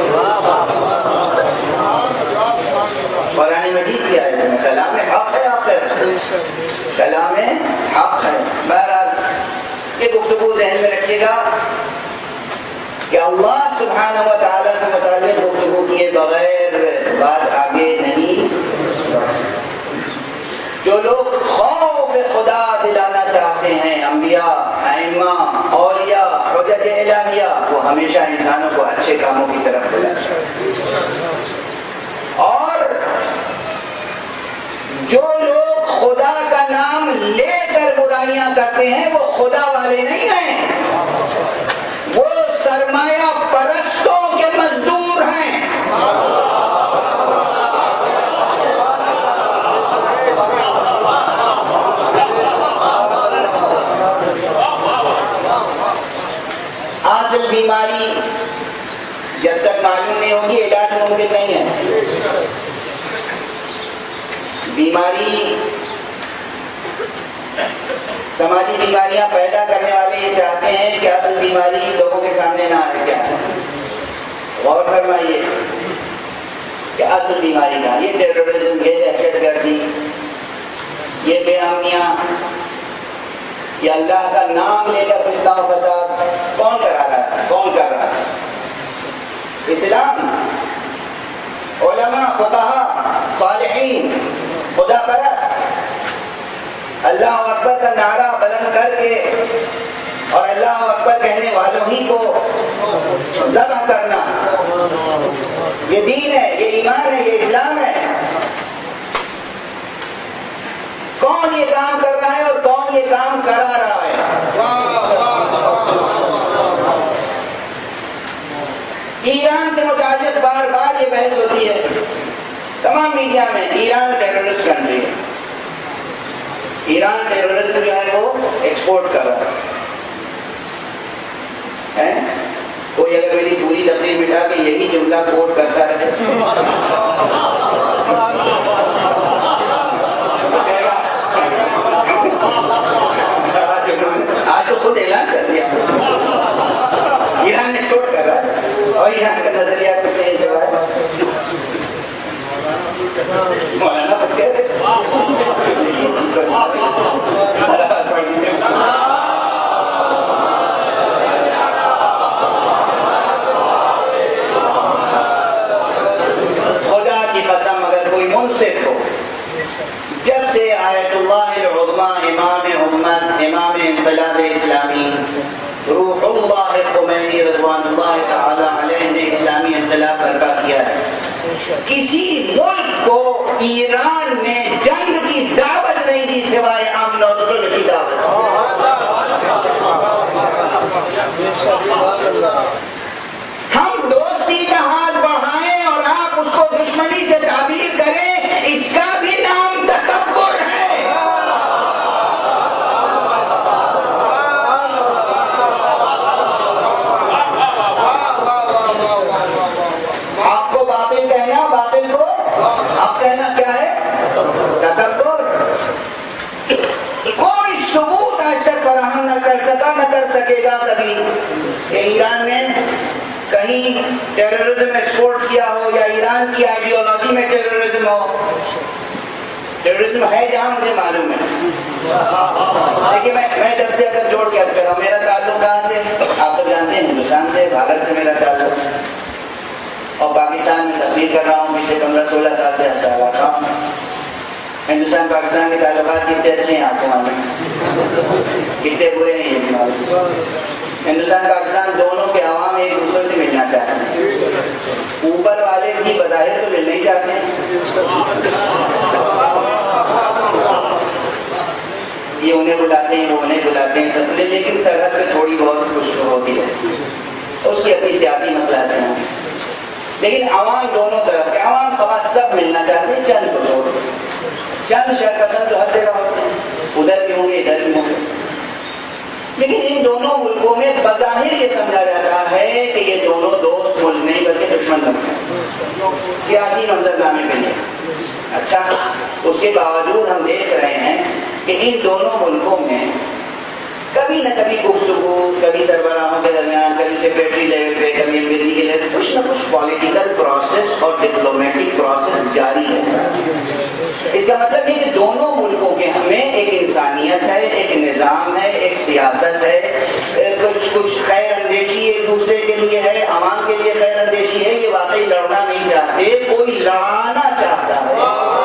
Speaker 1: قرآن مجید کی آیتوں میں کلام حق ہے، آخر کلام حق ہے۔ بہرحال یہ گفتگو ذہن میں رکھیے گا کہ اللہ سبحانہ و تعالیٰ سے متعلق گفتگو کیے بغیر بات آگے نہیں بڑھ سکتی۔ جو لوگ خوف خدا دلانا چاہتے ہیں، انبیاء، ائمہ، اولیاء، حجج الہیہ، وہ ہمیشہ انسانوں کو اچھے کاموں کی طرف بلاتے ہیں، اور جو لوگ خدا کا نام لے کر برائیاں کرتے ہیں وہ خدا والے نہیں ہیں، وہ سرمایہ پرستوں کے مزدور ہیں۔ اصل بیماری جب تک معلوم نہیں ہوگی علاج ممکن نہیں ہے۔ بیماری، سماجی بیماریاں پیدا کرنے والے یہ چاہتے ہیں کہ اصل بیماری لوگوں کے سامنے نہ آئے۔ کیا غور فرمائیے کہ اصل بیماری کا یہ ٹیررزم، یہ دہشت گردی، یہ بے امنیاں، یہ اللہ کا نام لے کر فتنہ و فساد کون کرا رہا ہے؟ کون کر رہا ہے؟ اسلام، علماء، فقہاء، صالحین، خدا پرست، اللہ اکبر کا نعرہ بلند کر کے اور اللہ اکبر کہنے والوں ہی کو ذبح کرنا، یہ دین ہے، یہ ایمان ہے، یہ اسلام ہے۔ کون یہ کام کر رہا ہے اور کون یہ کام کرا رہا ہے؟ ایران سے متعلق بار بار یہ بحث ہوتی ہے تمام میڈیا میں، ایران ٹیررسٹ کنٹری ہے، ایران ٹیررزم جو ہے وہ ایکسپورٹ کر رہا ہے۔ کوئی اگر میری پوری تقریر مٹا کے یہی جملہ کوٹ کرتا رہے آج تو خود اعلان کر دیا ایران ایکسپورٹ کر رہا ہے، اور ایران کا نظریہ کچھ نہیں سوائے مولانا بن کے خدا کی قسم اگر کوئی منصف ہو، جب سے آیت اللہ العظمی امام امت، امام انقلاب اسلامی روح اللہ خمینی رضوان اللہ تعالی علیہ نے اسلامی انقلاب برپا کیا ہے. کسی ملک کو ایران نے جنگ کی دعوت نہیں دی سوائے امن اور صلح کی دعوت. ہم دوستی کا ہاتھ بڑھائیں اور آپ اس کو دشمنی سے تعبیر کریں، اس کا بھی نام تکبر ہے. آپ کو باطل کہنا، باطل کو آپ کہنا کیا ہے؟ تکبر. کوئی ثبوت آج تک فراہم نہ کر سکا، نہ کر سکے گا کبھی کہ ایران نے کہیں ٹیررزم ایکسپورٹ کیا ہو یا ایران کی آئیڈیالوجی میں ٹیررزم ہو. ٹیررزم ہے جہاں مجھے معلوم ہے. دیکھیے میں دستے ادب جوڑ کے عرض کر رہا ہوں. میرا تعلق کہاں سے؟ آپ سب جانتے ہیں ہندوستان سے، بھارت سے میرا تعلق، اور پاکستان میں تقریر کر رہا ہوں پچھلے 15-16 سال سے. اب سال آتا ہوں. ہندوستان پاکستان کے تعلقات کتنے اچھے ہیں آپ کو معلوم، کتنے برے ہیں یہ بھی معلوم. ہندوستان پاکستان دونوں کے عوام ایک دوسرے سے ملنا چاہتے ہیں. اوپر والے بھی بظاہر تو ملنا ہی چاہتے ہیں. یہ انہیں بلاتے ہیں، وہ انہیں بلاتے ہیں سب، لیکن سرحد پہ تھوڑی بہت کچھ ہوتی ہے، اس کی اپنی سیاسی مسئلہ ہیں. لیکن عوام دونوں طرف کے عوام خواص سب ملنا چاہتے ہیں، چند کو چھوڑ. چند شر پسند تو ہر جگہ ہوتے ہیں، ادھر بھی ہوں گے ادھر بھی ہوں گے. لیکن ان دونوں ملکوں میں بظاہر یہ سمجھا جاتا ہے کہ یہ دونوں دوست ملک نہیں بلکہ دشمن ملک ہیں، سیاسی منظرنامے پہ نہیں. اچھا، اس کے باوجود ہم دیکھ رہے ہیں کہ ان دونوں ملکوں میں کبھی نہ کبھی گفتگو، کبھی سربراہوں کے درمیان، کبھی سیکریٹری لیول پہ، کبھی ایمبیسی کے لیول، کچھ نہ کچھ پولیٹیکل پروسیس اور ڈپلومیٹک پروسیس جاری ہے. اس کا مطلب یہ کہ دونوں ملکوں کے ہمیں ایک انسانیت ہے، ایک نظام ہے، ایک سیاست ہے، کچھ خیر اندیشی ایک دوسرے کے لیے ہے، عوام کے لیے خیر اندیشی ہے. یہ واقعی لڑنا نہیں چاہتے، کوئی لڑانا چاہتا ہے،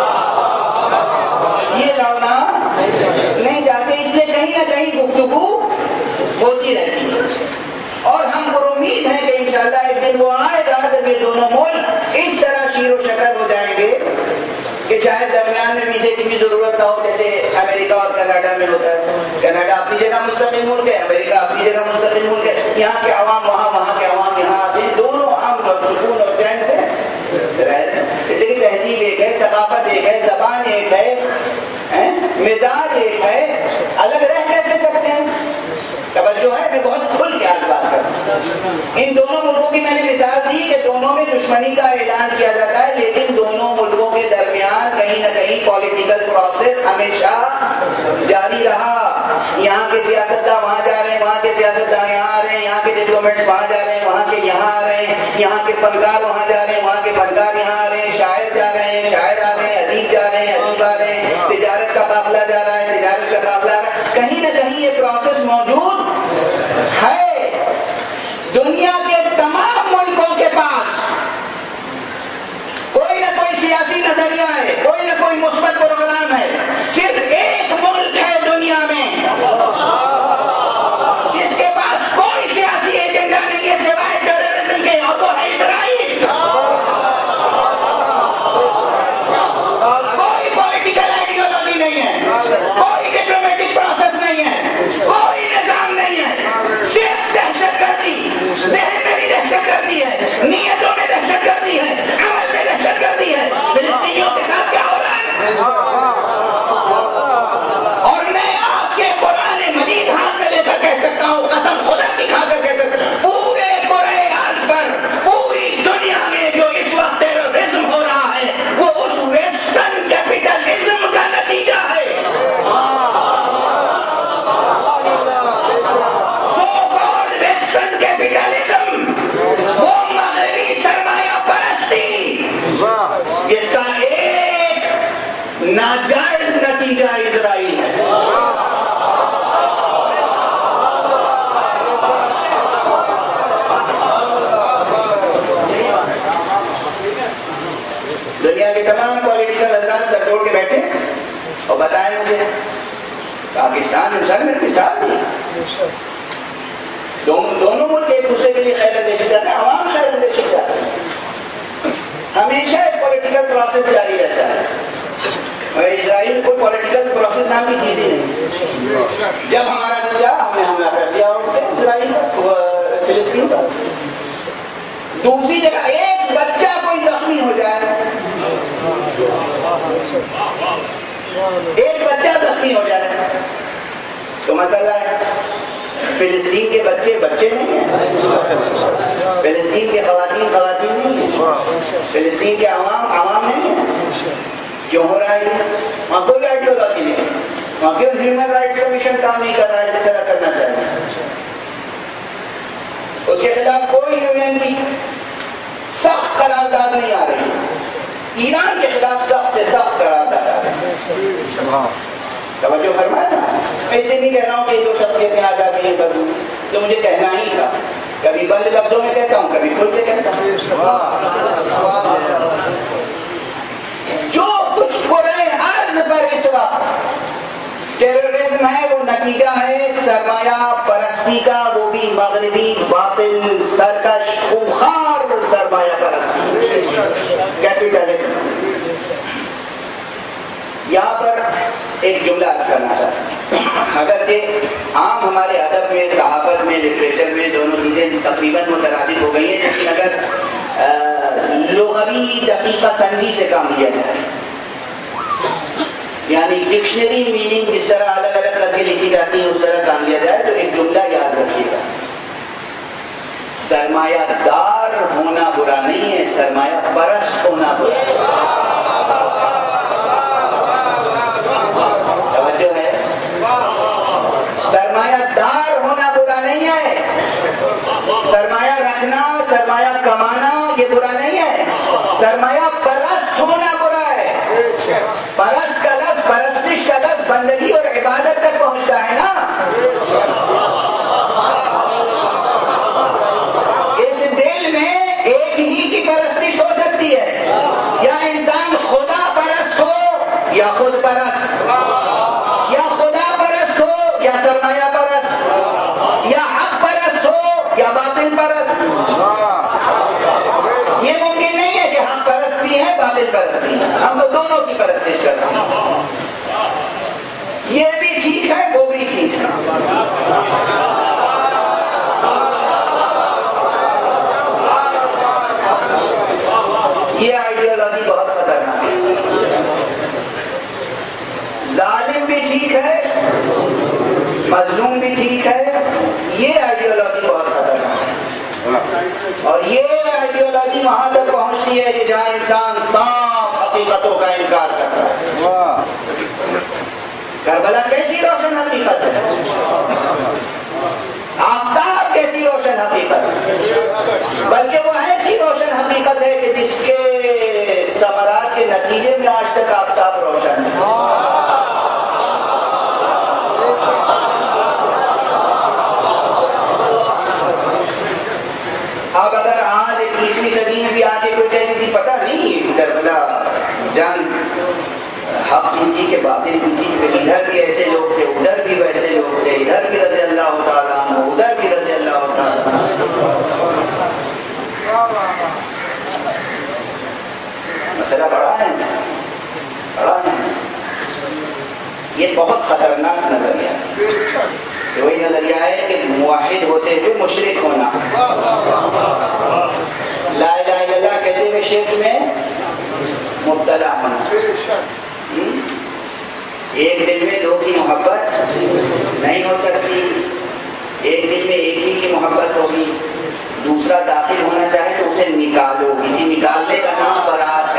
Speaker 1: یہ لڑنا نہیں چاہتے. اس لیے کہیں نہ کہیں گفتگو ہوتی رہتی ہے، اور ہم پر امید ہے کہ انشاءاللہ ایک دن وہ آئے گا جب یہ دونوں ملک اس طرح شیر و شکر ہو جائیں گے کہ شاید درمیان میں ویزے کی بھی ضرورت نہ ہو، جیسے امریکہ اور کینیڈا میں ہوتا ہے. کینیڈا اپنی جگہ مستقل ملک ہے، امریکہ اپنی جگہ مستقل ملک ہے. یہاں کے عوام وہاں، وہاں کے عوام یہاں آتے ہیں، دونوں امن اور سکون اور چین سے رہتے ہیں. اس لیے کہ تہذیب ایک ہے، ثقافت ایک ہے، زبان ایک ہے، مزاج ایک ہے، الگ رہ کیسے سکتے ہیں؟ توجہ ہے، میں بہت کھل کے آج بات کرتا ہوں. ان دونوں ملکوں کی میں نے مثال دی کہ دونوں میں دشمنی کا اعلان کیا جاتا ہے، لیکن دونوں ملکوں کے درمیان کہیں نہ کہیں پولیٹیکل پروسیس ہمیشہ جاری رہا. یہاں کے سیاستداں وہاں جا رہے ہیں، وہاں کے سیاستداں یہاں آ رہے ہیں، یہاں کے ڈپلومیٹس وہاں جا رہے ہیں، وہاں کے یہاں آ رہے ہیں، یہاں کے فنکار وہاں جا رہے ہیں، وہاں کے فنکار یہاں آ رہے ہیں، شاعر جا رہے ہیں، شاعر آ رہے ہیں، ادیب جا رہے ہیں، ادیب آ رہے ہیں، تجارت کا قافلہ جا رہا ہے، تجارت کا قافلہ آ رہا ہے. کہیں نہ کہیں یہ پروسیس موجود ہے. دنیا کے تمام ملکوں کے پاس کوئی نہ کوئی سیاسی نظریہ ہے، کوئی نہ کوئی مثبت پروگرام ہے. صرف ایک ملک ہے دنیا میں جس کے پاس کوئی سیاسی ایجنڈا نہیں ہے سوائے ٹیررزم کے، اور وہ ہے اسرائیل. کوئی پولیٹیکل آئیڈیالوجی نہیں ہے، کوئی ڈپلومیٹک پروسیس نہیں ہے، کوئی نظام نہیں ہے، صرف دہشت گردی. ذہن میں بھی دہشت گردی ہے، نیتوں میں دہشت گردی ہے، عمل میں دہشت گردی ہے. فلسطینیوں کے ساتھ کیا ہو رہا ہے؟ اور میں آپ سے قرآن مجید ہاتھ میں لے کر کہہ سکتا ہوں، قسم خدا کی کھا کر کہہ سکتا ہوں، پورے کرۂ ارض پر، پوری دنیا میں جو اس وقت ٹیررزم ہو رہا ہے وہ اس ویسٹرن کیپٹلزم کا نتیجہ ہے. سو کالڈ ویسٹرن کیپٹلزم، وہ مغربی سرمایہ پرستی جس کا ایک ناجائز نتیجہ اسرائیل ہے. دنیا کے تمام پولیٹیکل حضرات سر جوڑ کے بیٹھے اور بتائیں مجھے، پاکستان نے سر میں مثال دی. دونوں ملک ایک دوسرے کے لیے خیر اندیشی کر رہے ہیں، عوام خیر اندیشی چاہ رہے ہیں، ہمیشہ ایک پولیٹیکل پروسیس جاری رہتا ہے، مگر اسرائیل میں کوئی پولیٹیکل پروسیس نام کی چیز ہی نہیں. جب ہمارا نہیں چاہا ہم نے حملہ کر دیا اسرائیل پر، فلسطین پر. دوسری جگہ ایک بچہ کوئی زخمی ہو جائے، ایک بچہ زخمی ہو جائے تو مسئلہ ہے. فلسطین کے بچے بچے نہیں ہیں، فلسطین کے خواتین خواتین نہیں ہیں، فلسطین کے عوام عوام نہیں ہیں. کیوں ہو رہا ہے یہ؟ وہاں کوئی آئیڈیولوجی نہیں، وہاں کیوں ہیومن رائٹس کمیشن کام نہیں کر رہا ہے جس طرح کرنا چاہیے؟ اس کے خلاف کوئی یونین کی سخت قرارداد نہیں آ رہی. ایران کے خلاف سخت سے سخت قرارداد آ رہی. توجہ فرمائے نا. میں اس لیے نہیں کہہ رہا ہوں کہ یہ دو شخصیتیں آ جاتی ہیں بس، تو مجھے کہنا ہی تھا. کبھی بند لفظوں میں کہتا ہوں، کبھی کھل کے کہتا ہوں. جو کچھ قرآن عرض پر اس وقت ٹیررزم ہے وہ نتیجہ ہے سرمایہ پرستی کا، وہ بھی مغربی باطل سرکش خونخوار سرمایہ پرستی، کیپٹلزم. یہاں پر ایک جملہ عرض کرنا چاہتا ہوں. اگرچہ عام ہمارے ادب میں، صحافت میں، لٹریچر میں دونوں چیزیں تقریباً مترادف ہو گئی ہیں، لیکن اگر لغوی دقیقہ سنجی سے کام لیا جائے، یعنی ڈکشنری میننگ جس طرح الگ الگ کر کے لکھی جاتی ہے اس طرح کام لیا جائے، تو ایک جملہ یاد رکھیے گا: سرمایہ دار ہونا برا نہیں ہے، سرمایہ پرست ہونا برا ہے. توجہ ہے؟ سرمایہ دار ہونا برا نہیں ہے، سرمایہ رکھنا، سرمایہ کمانا یہ برا نہیں ہے، سرمایہ پرست ہونا برا ہے. پرست کا لفظ، پرستش کا لفظ بندگی اور عبادت تک پہنچتا ہے نا. اس دل میں ایک ہی کی پرستش ہو سکتی ہے، یا انسان خدا پرست ہو یا خود پرست، یا خدا پرست ہو یا سرمایہ پرست، یا حق پرست ہو یا باطل پرست. یہ ممکن نہیں ہے کہ حق پرست بھی ہے باطل پرست بھی ہے. ہم تو دونوں کی پرستش کرتے ہیں. یہ بھی ٹھیک ہے، وہ بھی ٹھیک ہے. یہ آئیڈیالوجی بہت خطرناک ہے. ظالم بھی ٹھیک ہے، مظلوم بھی ٹھیک ہے، یہ آئیڈیالوجی بہت خطرناک ہے. اور یہ آئیڈیالوجی وہاں تک پہنچتی ہے کہ جہاں انسان صاف حقیقتوں کا انکار کرتا ہے. کربلا کیسی روشن حقیقت ہے، آفتاب کیسی روشن حقیقت ہے، بلکہ وہ ایسی روشن حقیقت ہے کہ جس کے ثمرات کے نتیجے میں آج تک آفتاب روشن ہے. اب اگر آج 21ویں صدی میں بھی آ کے کوئی کہہ دیجیے پتہ نہیں کربلا جنگ حق کی تھی کہ باطل کی تھی، کہ ادھر بھی ایسے لوگ تھے، ادھر بھی ویسے لوگ تھے، ادھر بھی رضی اللہ تعالیٰ عنہ، ادھر بھی رضی اللہ تعالیٰ. مسئلہ بڑا ہے، بڑا ہے. یہ بہت خطرناک نظریہ ہے. وہی نظریہ ہے کہ موحد ہوتے ہوئے مشرک ہونا، لا الہ الا اللہ کہتے ہوئے شرک میں مبتلا ہونا. ایک دل میں دو کی محبت نہیں ہو سکتی، ایک دل میں ایک ہی کی محبت ہوگی. دوسرا داخل ہونا چاہے تو اسے نکالو، اسی نکالنے کا نام برات ہے.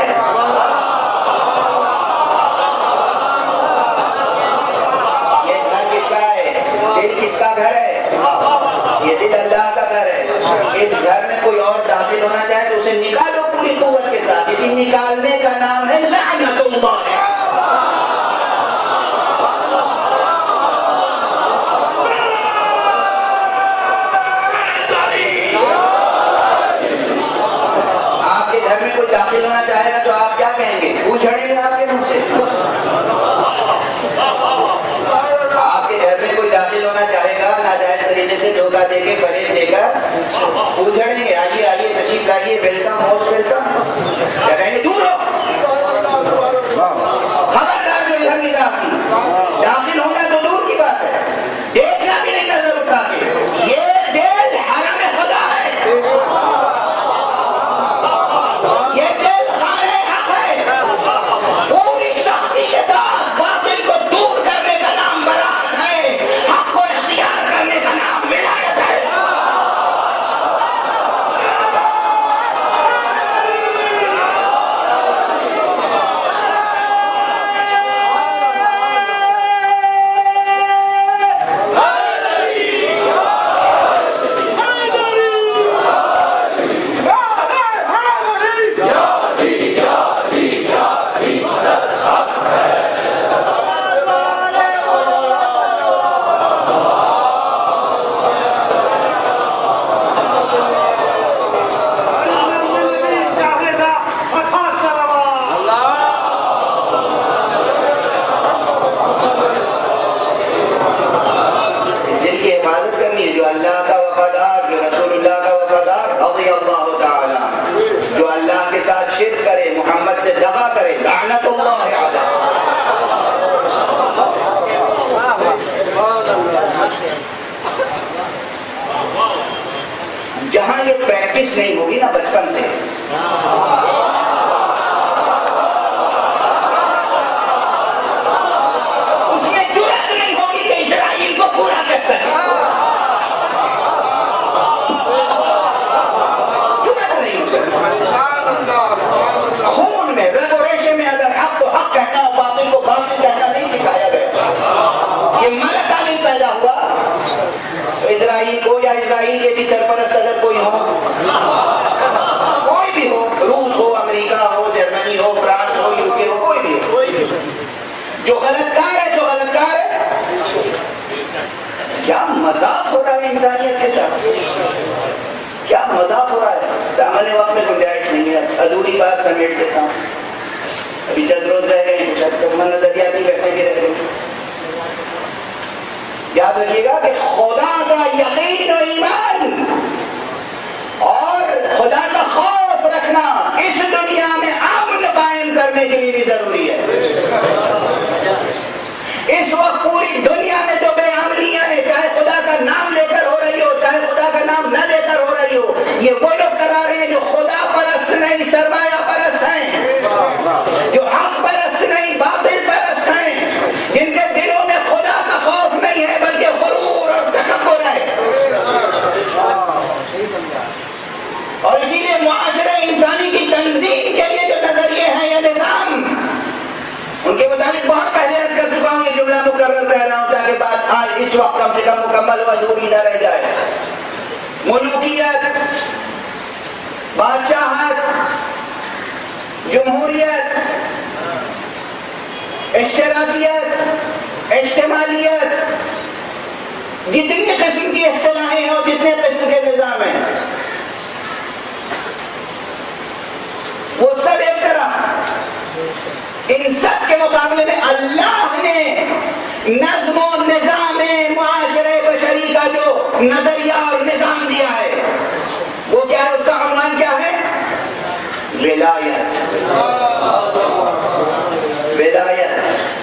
Speaker 1: یہ گھر کس کا ہے؟ دل کس کا گھر ہے؟ یہ دل اللہ کا گھر ہے. اس گھر میں کوئی اور داخل ہونا چاہے تو اسے نکالو پوری قوت کے ساتھ. اسی نکالنے کا نام ہے لعنت اللہ. داخل ہونا چاہے گا تو آپ کیا کہیں گے؟ پھول جھڑیں گے آپ کے منہ سے. آپ کے گھر میں کوئی داخل ہونا چاہے گا، ناجائز طریقے سے دھوکہ دے کے فریب دے کر اجڑیں گے. آئیے آئیے تشریف لائیے, ویلکم موسٹ ویلکم. کیا کہیں گے؟ دور ہو, خبردار جو ادھر نگاہ کی. داخل ہونا تو دور کی بات ہے, دیکھنا بھی نہیں نظر اٹھا کے. یہ دل حرم خدا ہے, یہ دل خانہ حق ہے. پوری سختی کے ساتھ باطل کو دور کرنے کا نام برات ہے, حق کو اختیار کرنے کا نام ولایت ہے. شرک کرے, محمد سے دغا کرے, لعنت اللہ علیہ. جہاں یہ پریکٹس نہیں ہوگی نا بچپن سے, اس میں جرأت نہیں ہوگی کہ اسرائیل کو پورا کر سکے. جرأت نہیں ہو سکتی. خون میں, رگ و ریشے میں اگر حق کو حق کہنا اور باطل کو باطل کہنا نہیں سکھایا گیا, یہ ملکہ نہیں پیدا ہوا, تو اسرائیل کو یا اسرائیل کے بھی سرپرست اگر کوئی ہو, کوئی بھی ہو, روس ہو, امریکہ ہو, جرمنی ہو, فرانس ہو, یوکے ہو, کوئی بھی ہو, جو غلط کار ہے سو غلط کار ہے. کیا مذاق ہو رہا ہے انسانیت کے ساتھ, کیا مذاق ہو رہا ہے. دامن وقت میں گنجائش نہیں ہے, ادھوری بات سمیٹ دیتا ہوں. ابھی چند روز رہ گئے, کچھ نظریاتی ویسے بھی رہ گئے. یاد رکھیے گا کہ خدا کا یقین و ایمان اور خدا کا خوف رکھنا اس دنیا میں امن قائم کرنے کے لیے بھی ضروری ہے. اس وقت پوری دنیا میں جو بے امنیاں ہیں, چاہے خدا کا نام لے کر ہو رہی ہو, چاہے خدا کا نام نہ لے کر ہو رہی ہو, یہ وہ لوگ کرا رہے ہیں جو خدا پرست نہیں, سرمایہ پرست ہیں, جو حق پرست نہیں, باطل پرست ہیں, جن کے دلوں میں خدا کا خوف نہیں ہے بلکہ غرور اور تکبر ہے. اور اسی لیے معاشرہ انسانی کی تنظیم کے لیے جو نظریے ہیں یا نظام, ان کے متعلق بہت پہلے عرض کر چکا ہوں, یہ جملہ مکرر کہہ رہا ہوں تاکہ بات آج اس وقت کم سے کم مکمل و ادھوری نہ رہ جائے. ملوکیت, بادشاہت, جمہوریت, اشتراکیت, اجتماعیت, جتنی قسم کی اصطلاحیں ہیں اور جتنے قسم کے نظام ہیں, وہ سب ایک طرح. ان سب کے مقابلے میں اللہ نے نظم و نظام معاشرے بشری کا جو نظریہ اور نظام دیا ہے وہ کیا ہے, اس کا عنوان کیا ہے؟ ولایت. ولایت.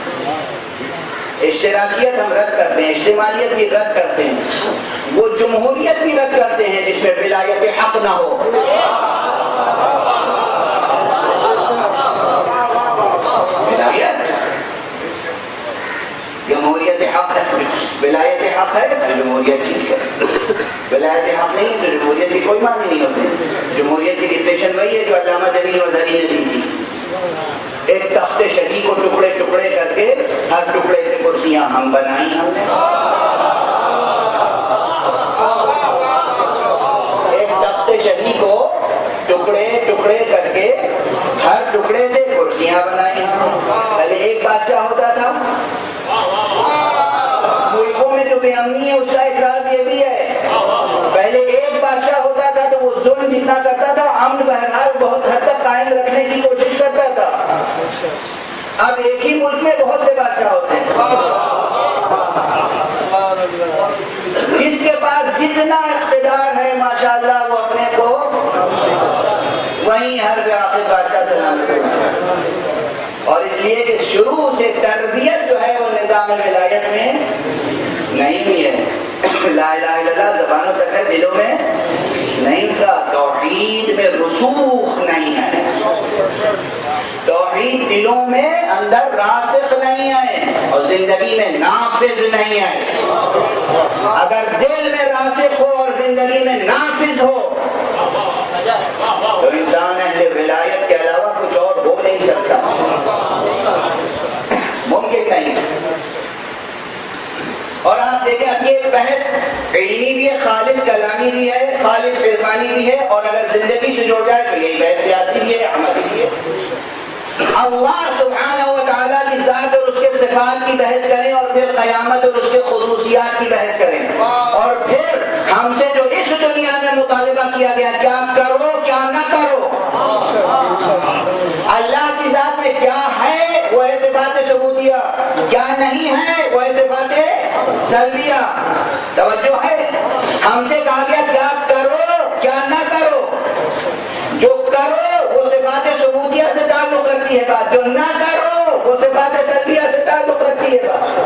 Speaker 1: اشتراکیت ہم رد کرتے ہیں, اجتماعیت بھی رد کرتے ہیں, وہ جمہوریت بھی رد کرتے ہیں جس میں ولایت حق نہ ہو. جمہوریت حق ہے, ولایت حق ہے, جمہوریت ٹھیک ہے. ولایت حق نہیں تو جمہوریت کی کوئی معنی نہیں ہوتی. جمہوریت کی ڈیفینیشن وہی ہے جو علامہ جمیل وزہری نے دی تھی. ایک تخت شہی کو ٹکڑے ٹکڑے کر کے ہر ٹکڑے سے کرسیاں ہم بنائیں ہم نے. ایک تخت شہی کو ٹکڑے ٹکڑے کر کے ہر ٹکڑے سے کرسیاں بنائی ہم نے. پہلے ایک بادشاہ ہوتا تھا. ملکوں میں جو بے امنی ہے اس کا اعتراض یہ بھی ہے, پہلے ایک بادشاہ ہوتا تھا تو وہ ظلم جتنا کرتا تھا امن بہرحال بہت حد تک قائم رکھنے کی کوشش کرتا تھا. اب ایک ہی ملک میں بہت سے بادشاہ ہوتے ہیں. جس کے پاس جتنا اقتدار ہے ماشاءاللہ وہ اپنے کو وہیں ہر آخر بادشاہ سلام سے پوچھا. اور اس لیے کہ شروع سے تربیت جو ہے وہ نظام ولایت میں نہیں ہوئی ہے. لا الہ الا اللہ زبانوں تک ہے، دلوں میں نہیں اترا. توحید میں رسوخ نہیں ہے، توحید دلوں میں اندر راسخ نہیں ہے اور زندگی میں نافذ نہیں ہے. اگر دل میں راسخ ہو اور زندگی میں نافذ ہو تو انسان اہل ولایت کے علاوہ کچھ اور ہو نہیں سکتا، ممکن نہیں. اور آپ دیکھیں اب یہ بحث علمی بھی ہے، خالص کلامی بھی ہے، خالص عرفانی بھی ہے، اور اگر زندگی سے جڑ جائے تو یہی بحث سیاسی بھی ہے، عملی بھی ہے. اللہ سبحانہ و تعالیٰ کی ذات اور اس کے صفات کی بحث کریں اور پھر قیامت اور اس کے خصوصیات کی بحث کریں، اور پھر ہم سے جو اس دنیا میں مطالبہ کیا گیا کیا کرو کیا نہ کرو. اللہ کی ذات میں کیا ہے وہ ہے صفات ثبوتیہ، کیا نہیں ہے وہ ہے صفات سلبیہ. توجہ ہے، ہم سے کہا گیا کیا کرو کیا نہ کرو. جو کرو وہ صفات ثبوتیہ سے تعلق رکھتی ہے بات، جو نہ کرو وہ صفات سلبیہ سے تعلق رکھتی ہے بات.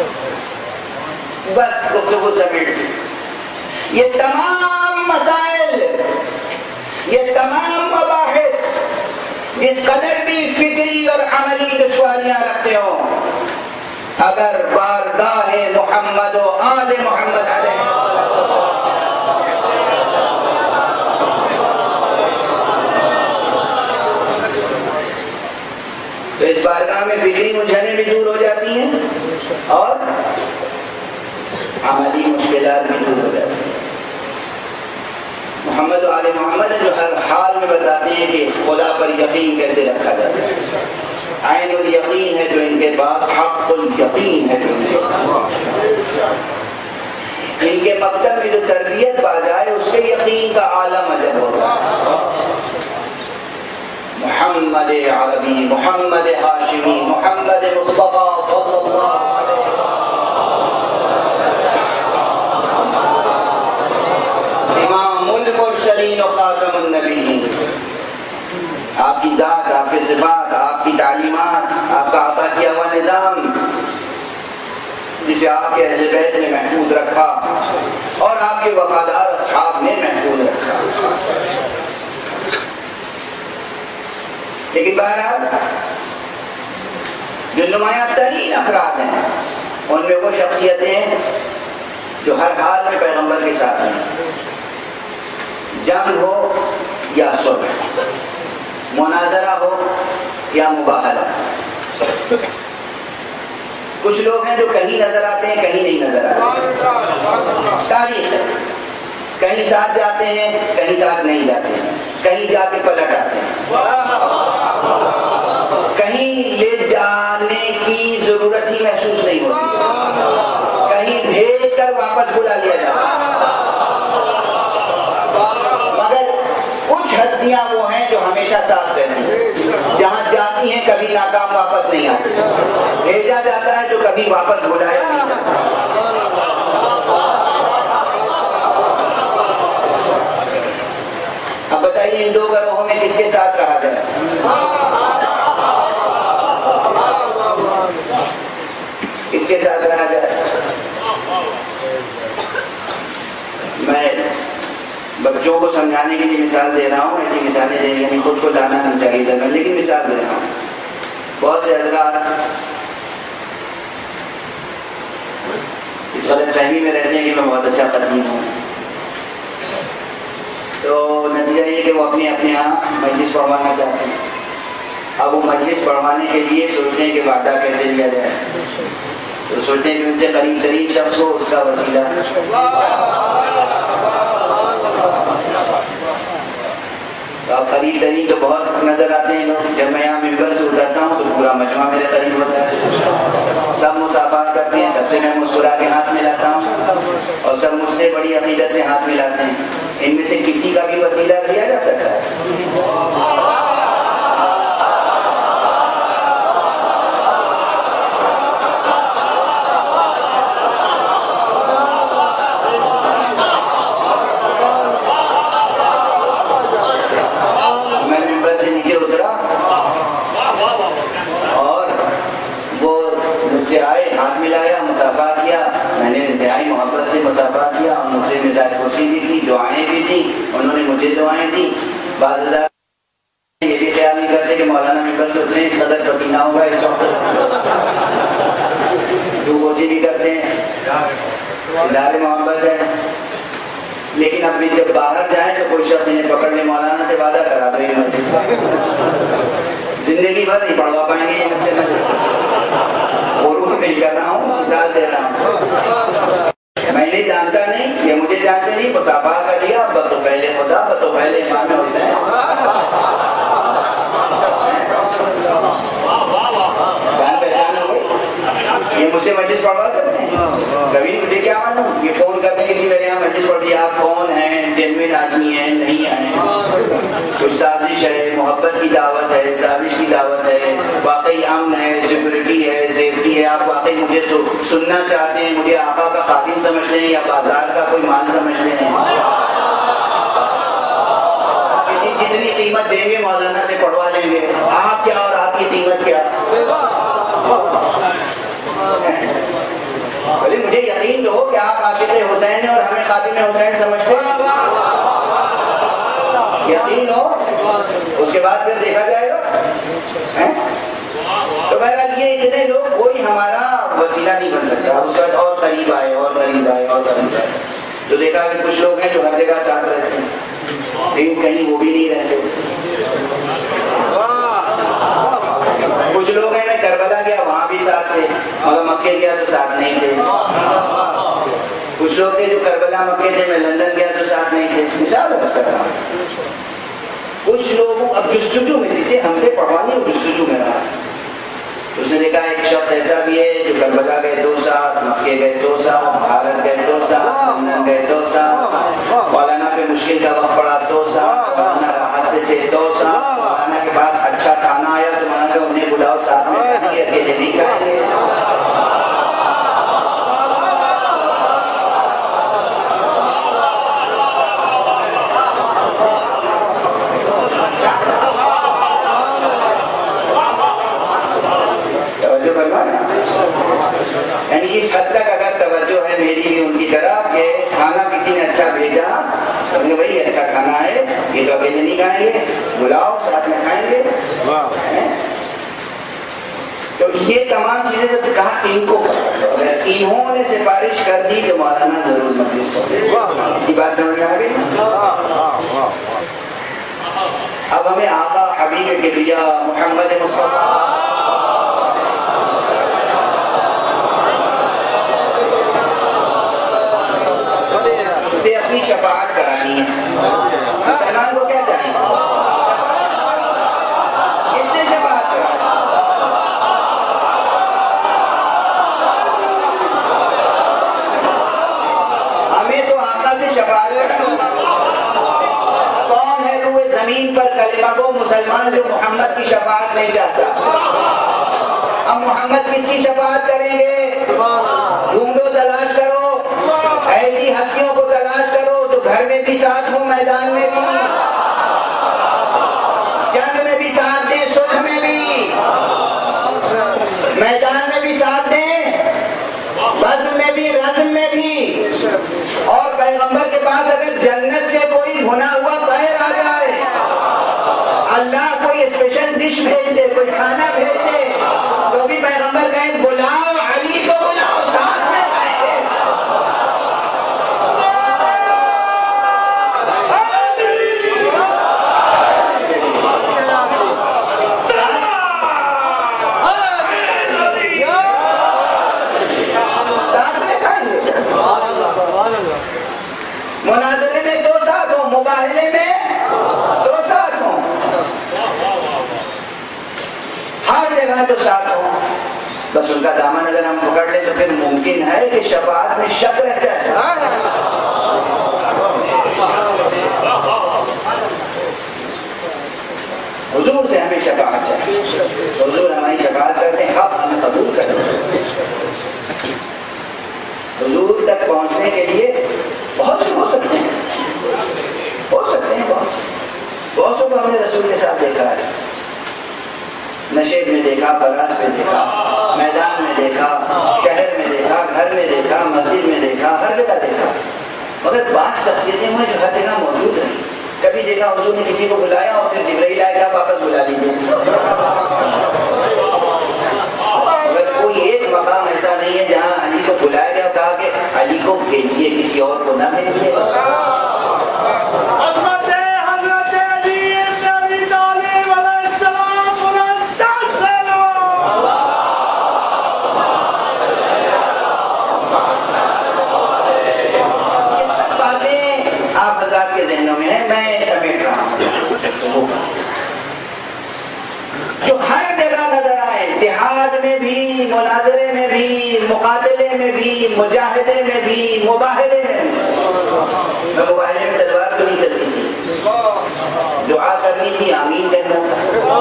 Speaker 1: بس گفتگو سمیٹ دی. یہ تمام مسائل، یہ تمام مباحث جس قدر بھی فکری اور عملی دشواریاں رکھتے ہوں، اگر بارگاہ محمد و آل محمد علیہ السلام تو اس بارگاہ میں فکری الجھنیں بھی دور ہو جاتی ہیں اور عملی مشکلات بھی دور ہو جاتی ہیں. محمد و آل محمد جو ہر حال میں بتاتے ہیں کہ خدا پر یقین کیسے رکھا جاتا ہے. عین الیقین ہے جو ان کے پاس، حق الیقین ہے جو ان کے پاس. ان کے مکتب میں جو تربیت پا جائے اس کے یقین کا عالم عجب ہوتا ہے. محمد عربی، محمد ہاشمی، محمد مصطفیٰ صلی اللہ علیہ وسلم، امام المرسلین و خاتم النبیین. آپ کی ذات، آپ کے صفات، آپ کی تعلیمات، آپ کا عطا کیا ہوا نظام جسے آپ کے اہل بیت نے محفوظ رکھا اور آپ کے وفادار اصحاب نے محفوظ رکھا. لیکن بہرحال جو نمایاں ترین افراد ہیں ان میں وہ شخصیتیں جو ہر حال میں پیغمبر کے ساتھ ہیں، جنگ ہو یا صلح، مناظرہ ہو یا مباہلہ. کچھ لوگ ہیں جو کہیں نظر آتے ہیں کہیں نہیں نظر آتے. تاریخ ہے، کہیں ساتھ جاتے ہیں کہیں ساتھ نہیں جاتے ہیں، کہیں جا کے پلٹ آتے ہیں، کہیں لے جانے کی ضرورت ہی محسوس نہیں ہوتی، کہیں بھیج کر واپس بلا لیا جاتا ہے. مگر کچھ ہستیاں وہ ہیں جو ہمیشہ ساتھ رہتی ہیں، جہاں جاتی ہیں کبھی ناکام واپس نہیں آتی، بھیجا جاتا ہے جو کبھی واپس بلایا نہیں جاتا. اب بتائیے ان دو گروہوں میں کس کے ساتھ رہا جائے؟ کس کے ساتھ رہا جائے؟ میں بچوں کو سمجھانے کے لیے مثال دے رہا ہوں، ایسی مثالیں دے رہی ہیں، خود کو لانا نہیں چاہیے تھا میں، لیکن مثال دے رہا ہوں. بہت سے حضرات اس غلط فہمی میں رہتے ہیں کہ میں بہت اچھا خطیب ہوں، تو نتیجہ یہ کہ وہ اپنے یہاں مجلس پڑھوانا چاہتے ہیں. اب وہ مجلس پڑھوانے کے لیے سوچتے ہیں کہ وعدہ کیسے لیا جائے، تو سوچتے ہیں کہ ان سے قریب ترین شخص ہو اس کا وسیلہ. تو اب قریب ترین تو بہت نظر آتے ہیں لوگ. جب میں یہاں ممبر سے اترتا ہوں تو پورا مجمع میرے قریب ہوتا ہے، سب مصافحہ کرتے ہیں، سب سے میں مسکرا کے ہاتھ ملاتا ہوں اور سب مجھ سے بڑی عقیدت سے ہاتھ ملاتے ہیں. ان میں سے کسی کا بھی وسیلہ لیا جا سکتا ہے؟ مصافحہ کیا، میں نے انتہائی محبت سے مصافحہ کیا اور مجھ سے مزاج پرسی بھی کی، دعائیں بھی دیں، انہوں نے مجھے دعائیں دیں. بعض حضرات یہ بھی خیال نہیں کرتے کہ مولانا ممبر سے اتنے اس قدر پسینہ ہوگا اس وقت، دوبوسی بھی کرتے ہیں، اظہار محبت ہے. لیکن اب بھی جب باہر جائیں تو کوئی شخص انہیں پکڑ لے، مولانا سے وعدہ کرا دو یہ مجلس کا، زندگی بھر نہیں پڑھوا پائیں گے یہ مجھ سے مجلس. غرور نہیں کر رہا ہوں، مثال دے رہا ہوں. میں انہیں جانتا نہیں، یہ مجھے جانتے نہیں. مصافحہ کر لیا بطفیل خدا، بطفیل امام حسین. جان پہچان ہو گئی. یہ مجھ سے مجلس پڑھوا سکتے ہیں؟ کبھی مجھے کیا معلوم. یہ فون کرتے ہیں کہ جی میرے یہاں مجلس پڑھ رہی ہے، آپ کون ہیں، جینوئن آدمی ہیں نہیں آئے، کچھ سازش ہے، محبت کی دعوت ہے، سازش کی دعوت ہے، واقعی امن ہے، سیکورٹی ہے، سیفٹی ہے، آپ واقعی مجھے سننا چاہتے ہیں، مجھے آقا کا خادم سمجھتے ہیں یا بازار کا کوئی مال سمجھتے ہیں؟ جتنی قیمت دیں گے مولانا سے پڑھوا لیں گے. آپ کیا اور آپ کی قیمت کیا؟ بھلے مجھے یقین تو ہو کہ آپ عاشق حسین ہیں اور ہمیں خادم حسین سمجھتے ہیں، یقین ہو، اس کے بعد پھر دیکھا جائے گا. تو بہرحال یہ اتنے لوگ کوئی ہمارا وسیلہ نہیں بن سکتا. اس کے بعد اور قریب آئے اور قریب آئے اور قریب آئے، تو دیکھا کہ کچھ لوگ ہیں جو ہر جگہ ساتھ رہتے ہیں لیکن کہیں وہ بھی نہیں رہتے. کچھ لوگ ہیں میں کربلا گیا وہاں بھی ساتھ تھے، مگر مکے گیا تو ساتھ نہیں تھے. کچھ لوگ تھے جو کربلا مکے تھے، میں لندن گیا تو ساتھ نہیں تھے. مثال ہے بس کر رہا ہوں. کچھ لوگوں اب جستجو میں، جسے ہم سے پڑھوانی وہ جستجو میں رہا. اس نے دیکھا ایک شخص ایسا بھی ہے جو کربلا گئے 2 سال، مکے گئے 2 سال، بھارت گئے 2 سال، لندن گئے 2 سال، مولانا پہ مشکل کا وقت پڑا 2 سال، مولانا راحت سے تھے 2 سال، مولانا کے پاس اچھا کھانا آیا تو مولانا کہ انہیں بلاؤ ساتھ میں کھائیں گے، اکیلے نہیں کھائیں گے. یعنی اس حد تک اگر توجہ ہے میری بھی ان کی طرف کہ کھانا کسی نے اچھا بھیجا تو کہ بھائی اچھا کھانا ہے، یہ تو اکیلے نہیں کھائیں گے، بلاؤ ساتھ میں کھائیں گے. تو یہ تمام چیزیں تو کہا ان کو اگر انہوں نے سفارش کر دی تو مولانا ضرور مجلس پڑھے. یہ بات سمجھ میں آ گئی. اب ہمیں آقا حبیب کبریا محمد مصطفیٰ سے اپنی شفاعت کرانی ہے. مسلمان کو کیا چاہیے؟ کس سے شفاعت کرانی؟ ہمیں تو آقا سے شفاعت کرانی. کون ہے روئے زمین پر کلمہ گو مسلمان جو محمد کی شفاعت نہیں چاہتا؟ اب محمد کس کی شفاعت کریں گے؟ ڈھونڈو، تلاش کرو، ایسی ہستیوں کو تلاش کرو جو گھر میں بھی ساتھ ہوں، میدان میں بھی، جنگ میں بھی ساتھ دیں، صلح میں بھی، میدان میں بھی ساتھ دیں، بزم میں بھی، رزم میں بھی. اور پیغمبر کے پاس اگر جنت سے کوئی بھنا ہوا طیر آ جائے، اللہ کوئی اسپیشل ڈش بھیج دے، کوئی کھانا بھیج دے، تو بھی پیغمبر کہیں بلاؤ علی کو، بلاؤ ساتھ میں کھائیں گے. مناظرے میں 2 ساتھ ہوں، مباہلے میں 2 ساتھ ہوں، ہر جگہ 2 ساتھ ہوں. بس ان کا دامن اگر ہم پکڑ لیں تو پھر ممکن ہے کہ شفاعت میں شک رہ جائے. حضور سے ہمیں شفاعت چاہیے. حضور ہماری شفاعت کرتے ہیں، حق ہمیں قبول کرتے. حضور تک پہنچنے کے لیے بہت سے ہو سکتے ہیں، بہت سے کو ہم نے رسول کے ساتھ دیکھا ہے. نشیب میں دیکھا، فراز میں دیکھا، میدان میں دیکھا، شہر میں دیکھا. دیکھا، گھر میں دیکھا، مسجد میں دیکھا، ہر جگہ دیکھا، مگر بعض شخصیتیں ہیں جو ہر جگہ موجود ہیں. کبھی دیکھا حضور نے کسی کو بلایا اور پھر جبرائیل آئے گا واپس بلا لیجیے. مگر کوئی ایک مقام ایسا نہیں ہے جہاں علی کو بلایا گیا اور کہا کہ علی کو بھیجیے، کسی اور کو نہ بھیجیے. کے ذہنوں میں ہے، میں سمیٹ رہا ہوں. جو ہر جگہ نظر آئے، جہاد میں بھی، مناظرے میں بھی، مقاتلے میں بھی، مجاہدے میں بھی، مباہلے میں بھی. مباہلے میں تلوار تو نہیں چلتی تھی، دعا کرنی تھی، آمین کہنا تھا.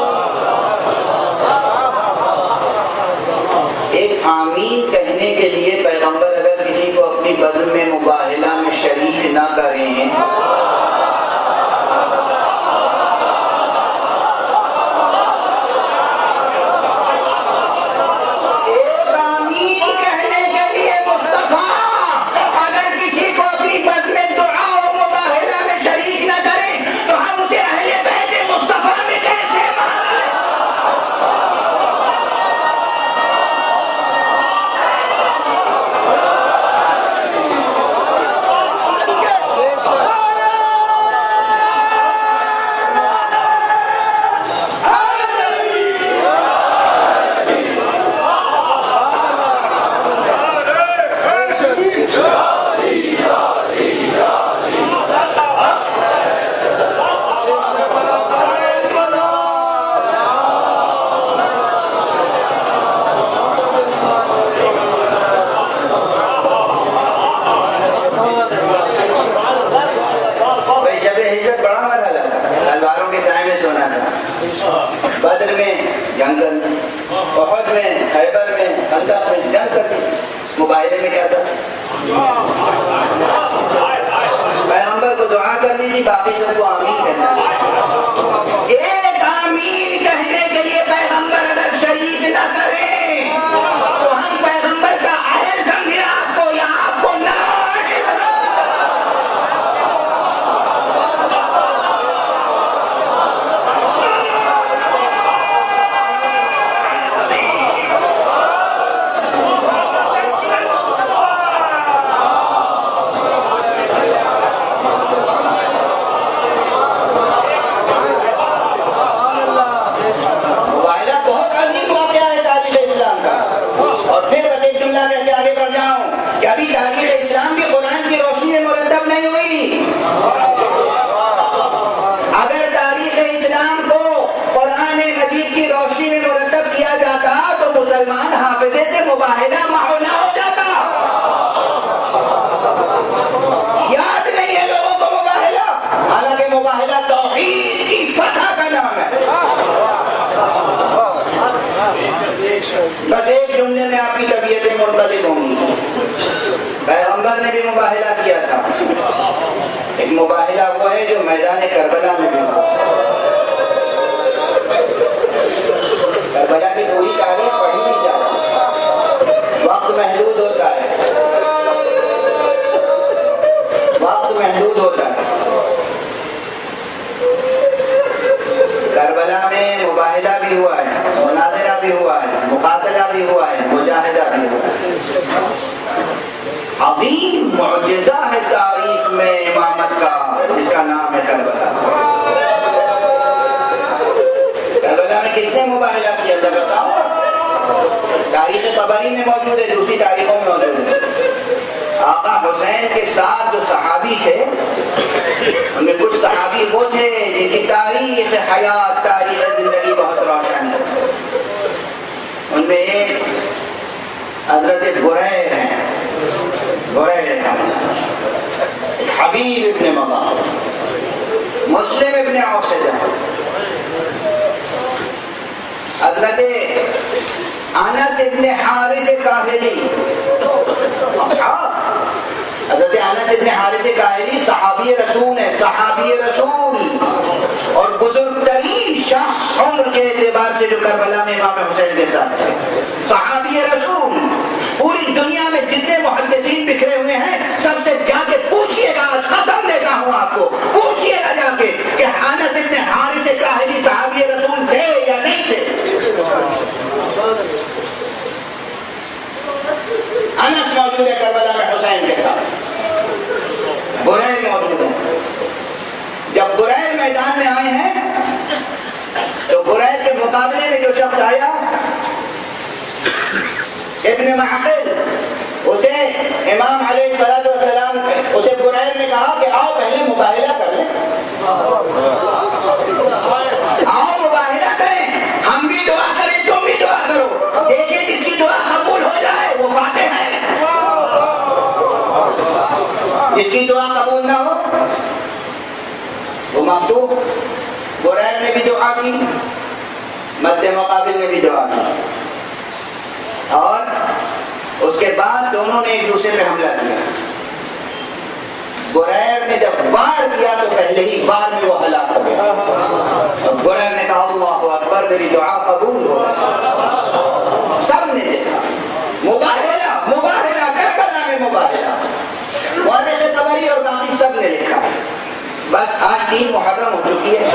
Speaker 1: ایک آمین کہنے کے لیے پیغمبر اگر کسی کو اپنی بزم میں مباہلہ میں شریک نہ کریں، بدر میں جنگ کرنا، احد میں، خیبر میں، خندق میں جنگ کرنی. مباہلے میں کیا تھا؟ پیغمبر کو دعا کرنی تھی، باقی سب کو آمین کہنا. ایک آمین کہنے کے لیے پیغمبر اگر شریک نہ کرے تو ہم پیغمبر کا اہل سمجھے آپ کو یا آپ کو نہ. تاریخ اسلام بھی قرآن کی روشنی میں مرتب نہیں ہوئی. اگر تاریخ اسلام کو قرآن مجید کی روشنی میں مرتب کیا جاتا تو مسلمان حافظے سے مباہلہ معاونہ ہو جاتا. یاد نہیں ہے لوگوں کو مباہلہ، حالانکہ مباہلہ توحید کی فتح کا نام ہے. بس ایک جملے میں آپ کی طبیعتیں منقلب ہوں گی. پیغمبر نے بھی مباہلہ کیا تھا. ایک مباہلہ وہ ہے جو میدان کربلا میں بھی ہوا. کربلا کی پوری تاریخ پڑھی نہیں جاتی، وقت محدود ہوتا ہے، وقت محدود ہوتا ہے. کربلا میں مباہلہ بھی ہوا ہے، مناظرہ بھی ہوا ہے، مقاتلہ بھی ہوا ہے، مجاہدہ بھی ہوا ہے. عظیم معجزہ ہے تاریخ میں امامت کا، جس کا نام ہے کربلا. کربلا میں کس نے مباہلہ کیا تھا بتاؤ؟ تاریخ طبری میں موجود ہے، دوسری تاریخوں میں موجود ہے. آقا حسین کے ساتھ جو صحابی تھے ان میں کچھ صحابی وہ تھے جن کی تاریخ حیات، تاریخ زندگی بہت روشن ہے. ان میں ایک حضرت بریر ہیں، بریر حبیب ابن مقام، مسلم ابن عوسدہ، حضرت انس ابن حارث کاہلی. اصحاب حضرت انس ابن حارث کاہلی صحابی رسول ہے، صحابی رسول اور بزرگ ترین شخص عمر کے اعتبار سے جو کربلا میں امام حسین کے ساتھ ہے. صحابی رسول، پوری
Speaker 2: دنیا میں جتنے محدثین بکھرے ہوئے ہیں سب سے جا کے پوچھئے گا، آج قسم دیتا ہوں آپ کو، پوچھئے گا جا کے کہ انس بن حارث کاہلی صحابی رسول تھے یا نہیں تھے۔ انس موجود ہے کربلا میں حسین کے ساتھ، بریل موجود ہے۔ جب بریل میدان میں آئے ہیں تو بریل کے مقابلے میں جو شخص آیا ابن معقل، اسے امام علیہ السلام اسے بریل نے کہا کہ آؤ پہلے مباہلہ کر لیں، آؤ مباہلہ کریں، ہم بھی دعا کریں تم بھی دعا کرو، دیکھیں جس کی دعا قبول ہو جائے وہ فاتح ہے، جس کی دعا قبول نہ ہو وہ مفتوح۔ بریل نے بھی دعا کی، مد مقابل نے بھی دعا کی، اور اس کے بعد دونوں نے ایک دوسرے پہ حملہ کیا۔ بریل نے جب وار کیا تو پہلے ہی وار میں وہ ہلاک ہو گیا۔ بریل نے کہا اللہ اکبر، میری دعا قبول ہو گئی۔ سب نے دیکھا مباہلہ مباہلہ، کربلا میں مباہلہ، مورخ طبری اور باقی سب نے لکھا۔ بس آج 3 محرم ہو چکی ہے،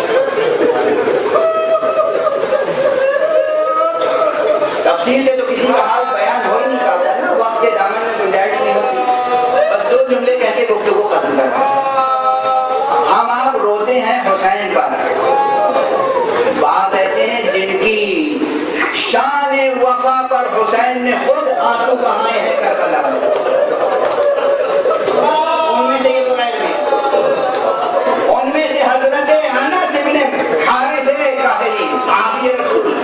Speaker 2: تفصیل سے تو کسی کا حال بیان ہو ہی نہیں پاتا نا، وقت کے دامن میں گنجائش نہیں ہوتی، بس 2 جملے کہہ کے گفتگو ختم کرنا۔ ہم آپ روتے ہیں حسین پر، بعض ایسے ہیں جن کی شان وفا پر حسین نے خود آنسو بہائے ہیں کربلا میں، ان میں سے یہ بریل بھی، ان میں سے حضرت انس بن حارث کاہلی صحابی رسول،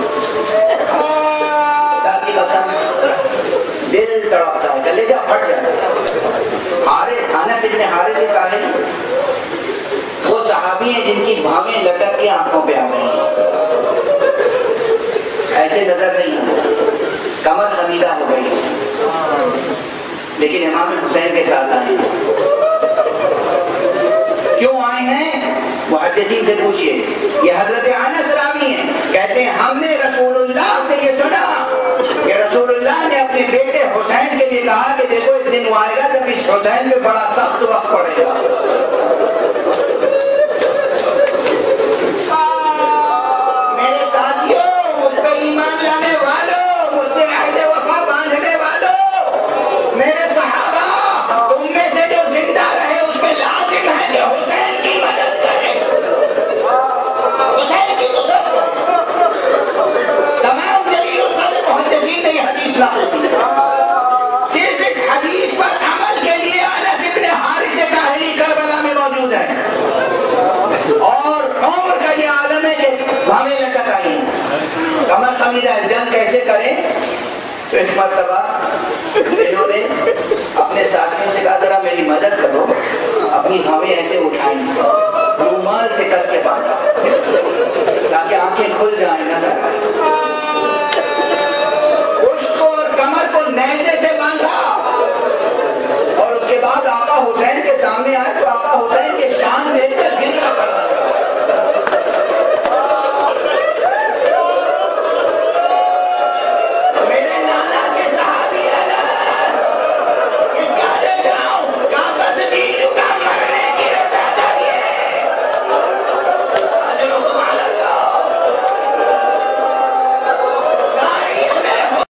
Speaker 2: دل تڑپتا ہے، کلیجہ پھٹ جاتا ہے۔ انس بن حارث کاہلی وہ صحابی ہیں جن کی بھاویں لٹک کے آنکھوں پہ آ گئی، ایسے نظر نہیں آتے، کمر خمیدہ ہو گئی، لیکن امام حسین کے ساتھ آئے ہیں۔ کیوں آئے ہیں؟ محدثین سے پوچھئے۔ یہ حضرت انس راوی ہیں، کہتے ہیں ہم نے رسول اللہ سے یہ سنا کہ رسول اللہ نے اپنے بیٹے حسین کے لیے کہا کہ دیکھو ایک دن وہ آئے گا جب اس حسین پہ بڑا سخت وقت پڑے گا۔ میرے ساتھیوں، مجھ پہ ایمان لانے والوں، مجھ سے عہد وفا باندھنے والوں، میرے صحابہ، تم میں سے جو زندہ رہے اس پہ لازم ہے کہ حسین کی مدد کرے، حسین کی نصرت کرے۔ تمام جلیل القدر محدثین نے یہ حدیث نقل کی، صرف اس حدیث پر عمل کے لیے انس بن حارث کاہلی کربلا میں موجود ہے، اور عمر کا یہ عالم ہے کہ بھاویں لٹک آئی ہیں، کمر خمیدہ ہے۔ جنگ کیسے کریں؟ تو ایک مرتبہ انہوں نے اپنے ساتھیوں سے کہا ذرا میری مدد کرو، اپنی بھاویں ایسے اٹھائیں، رومال سے کس کے باندھا تاکہ آنکھیں کھل جائیں، نظر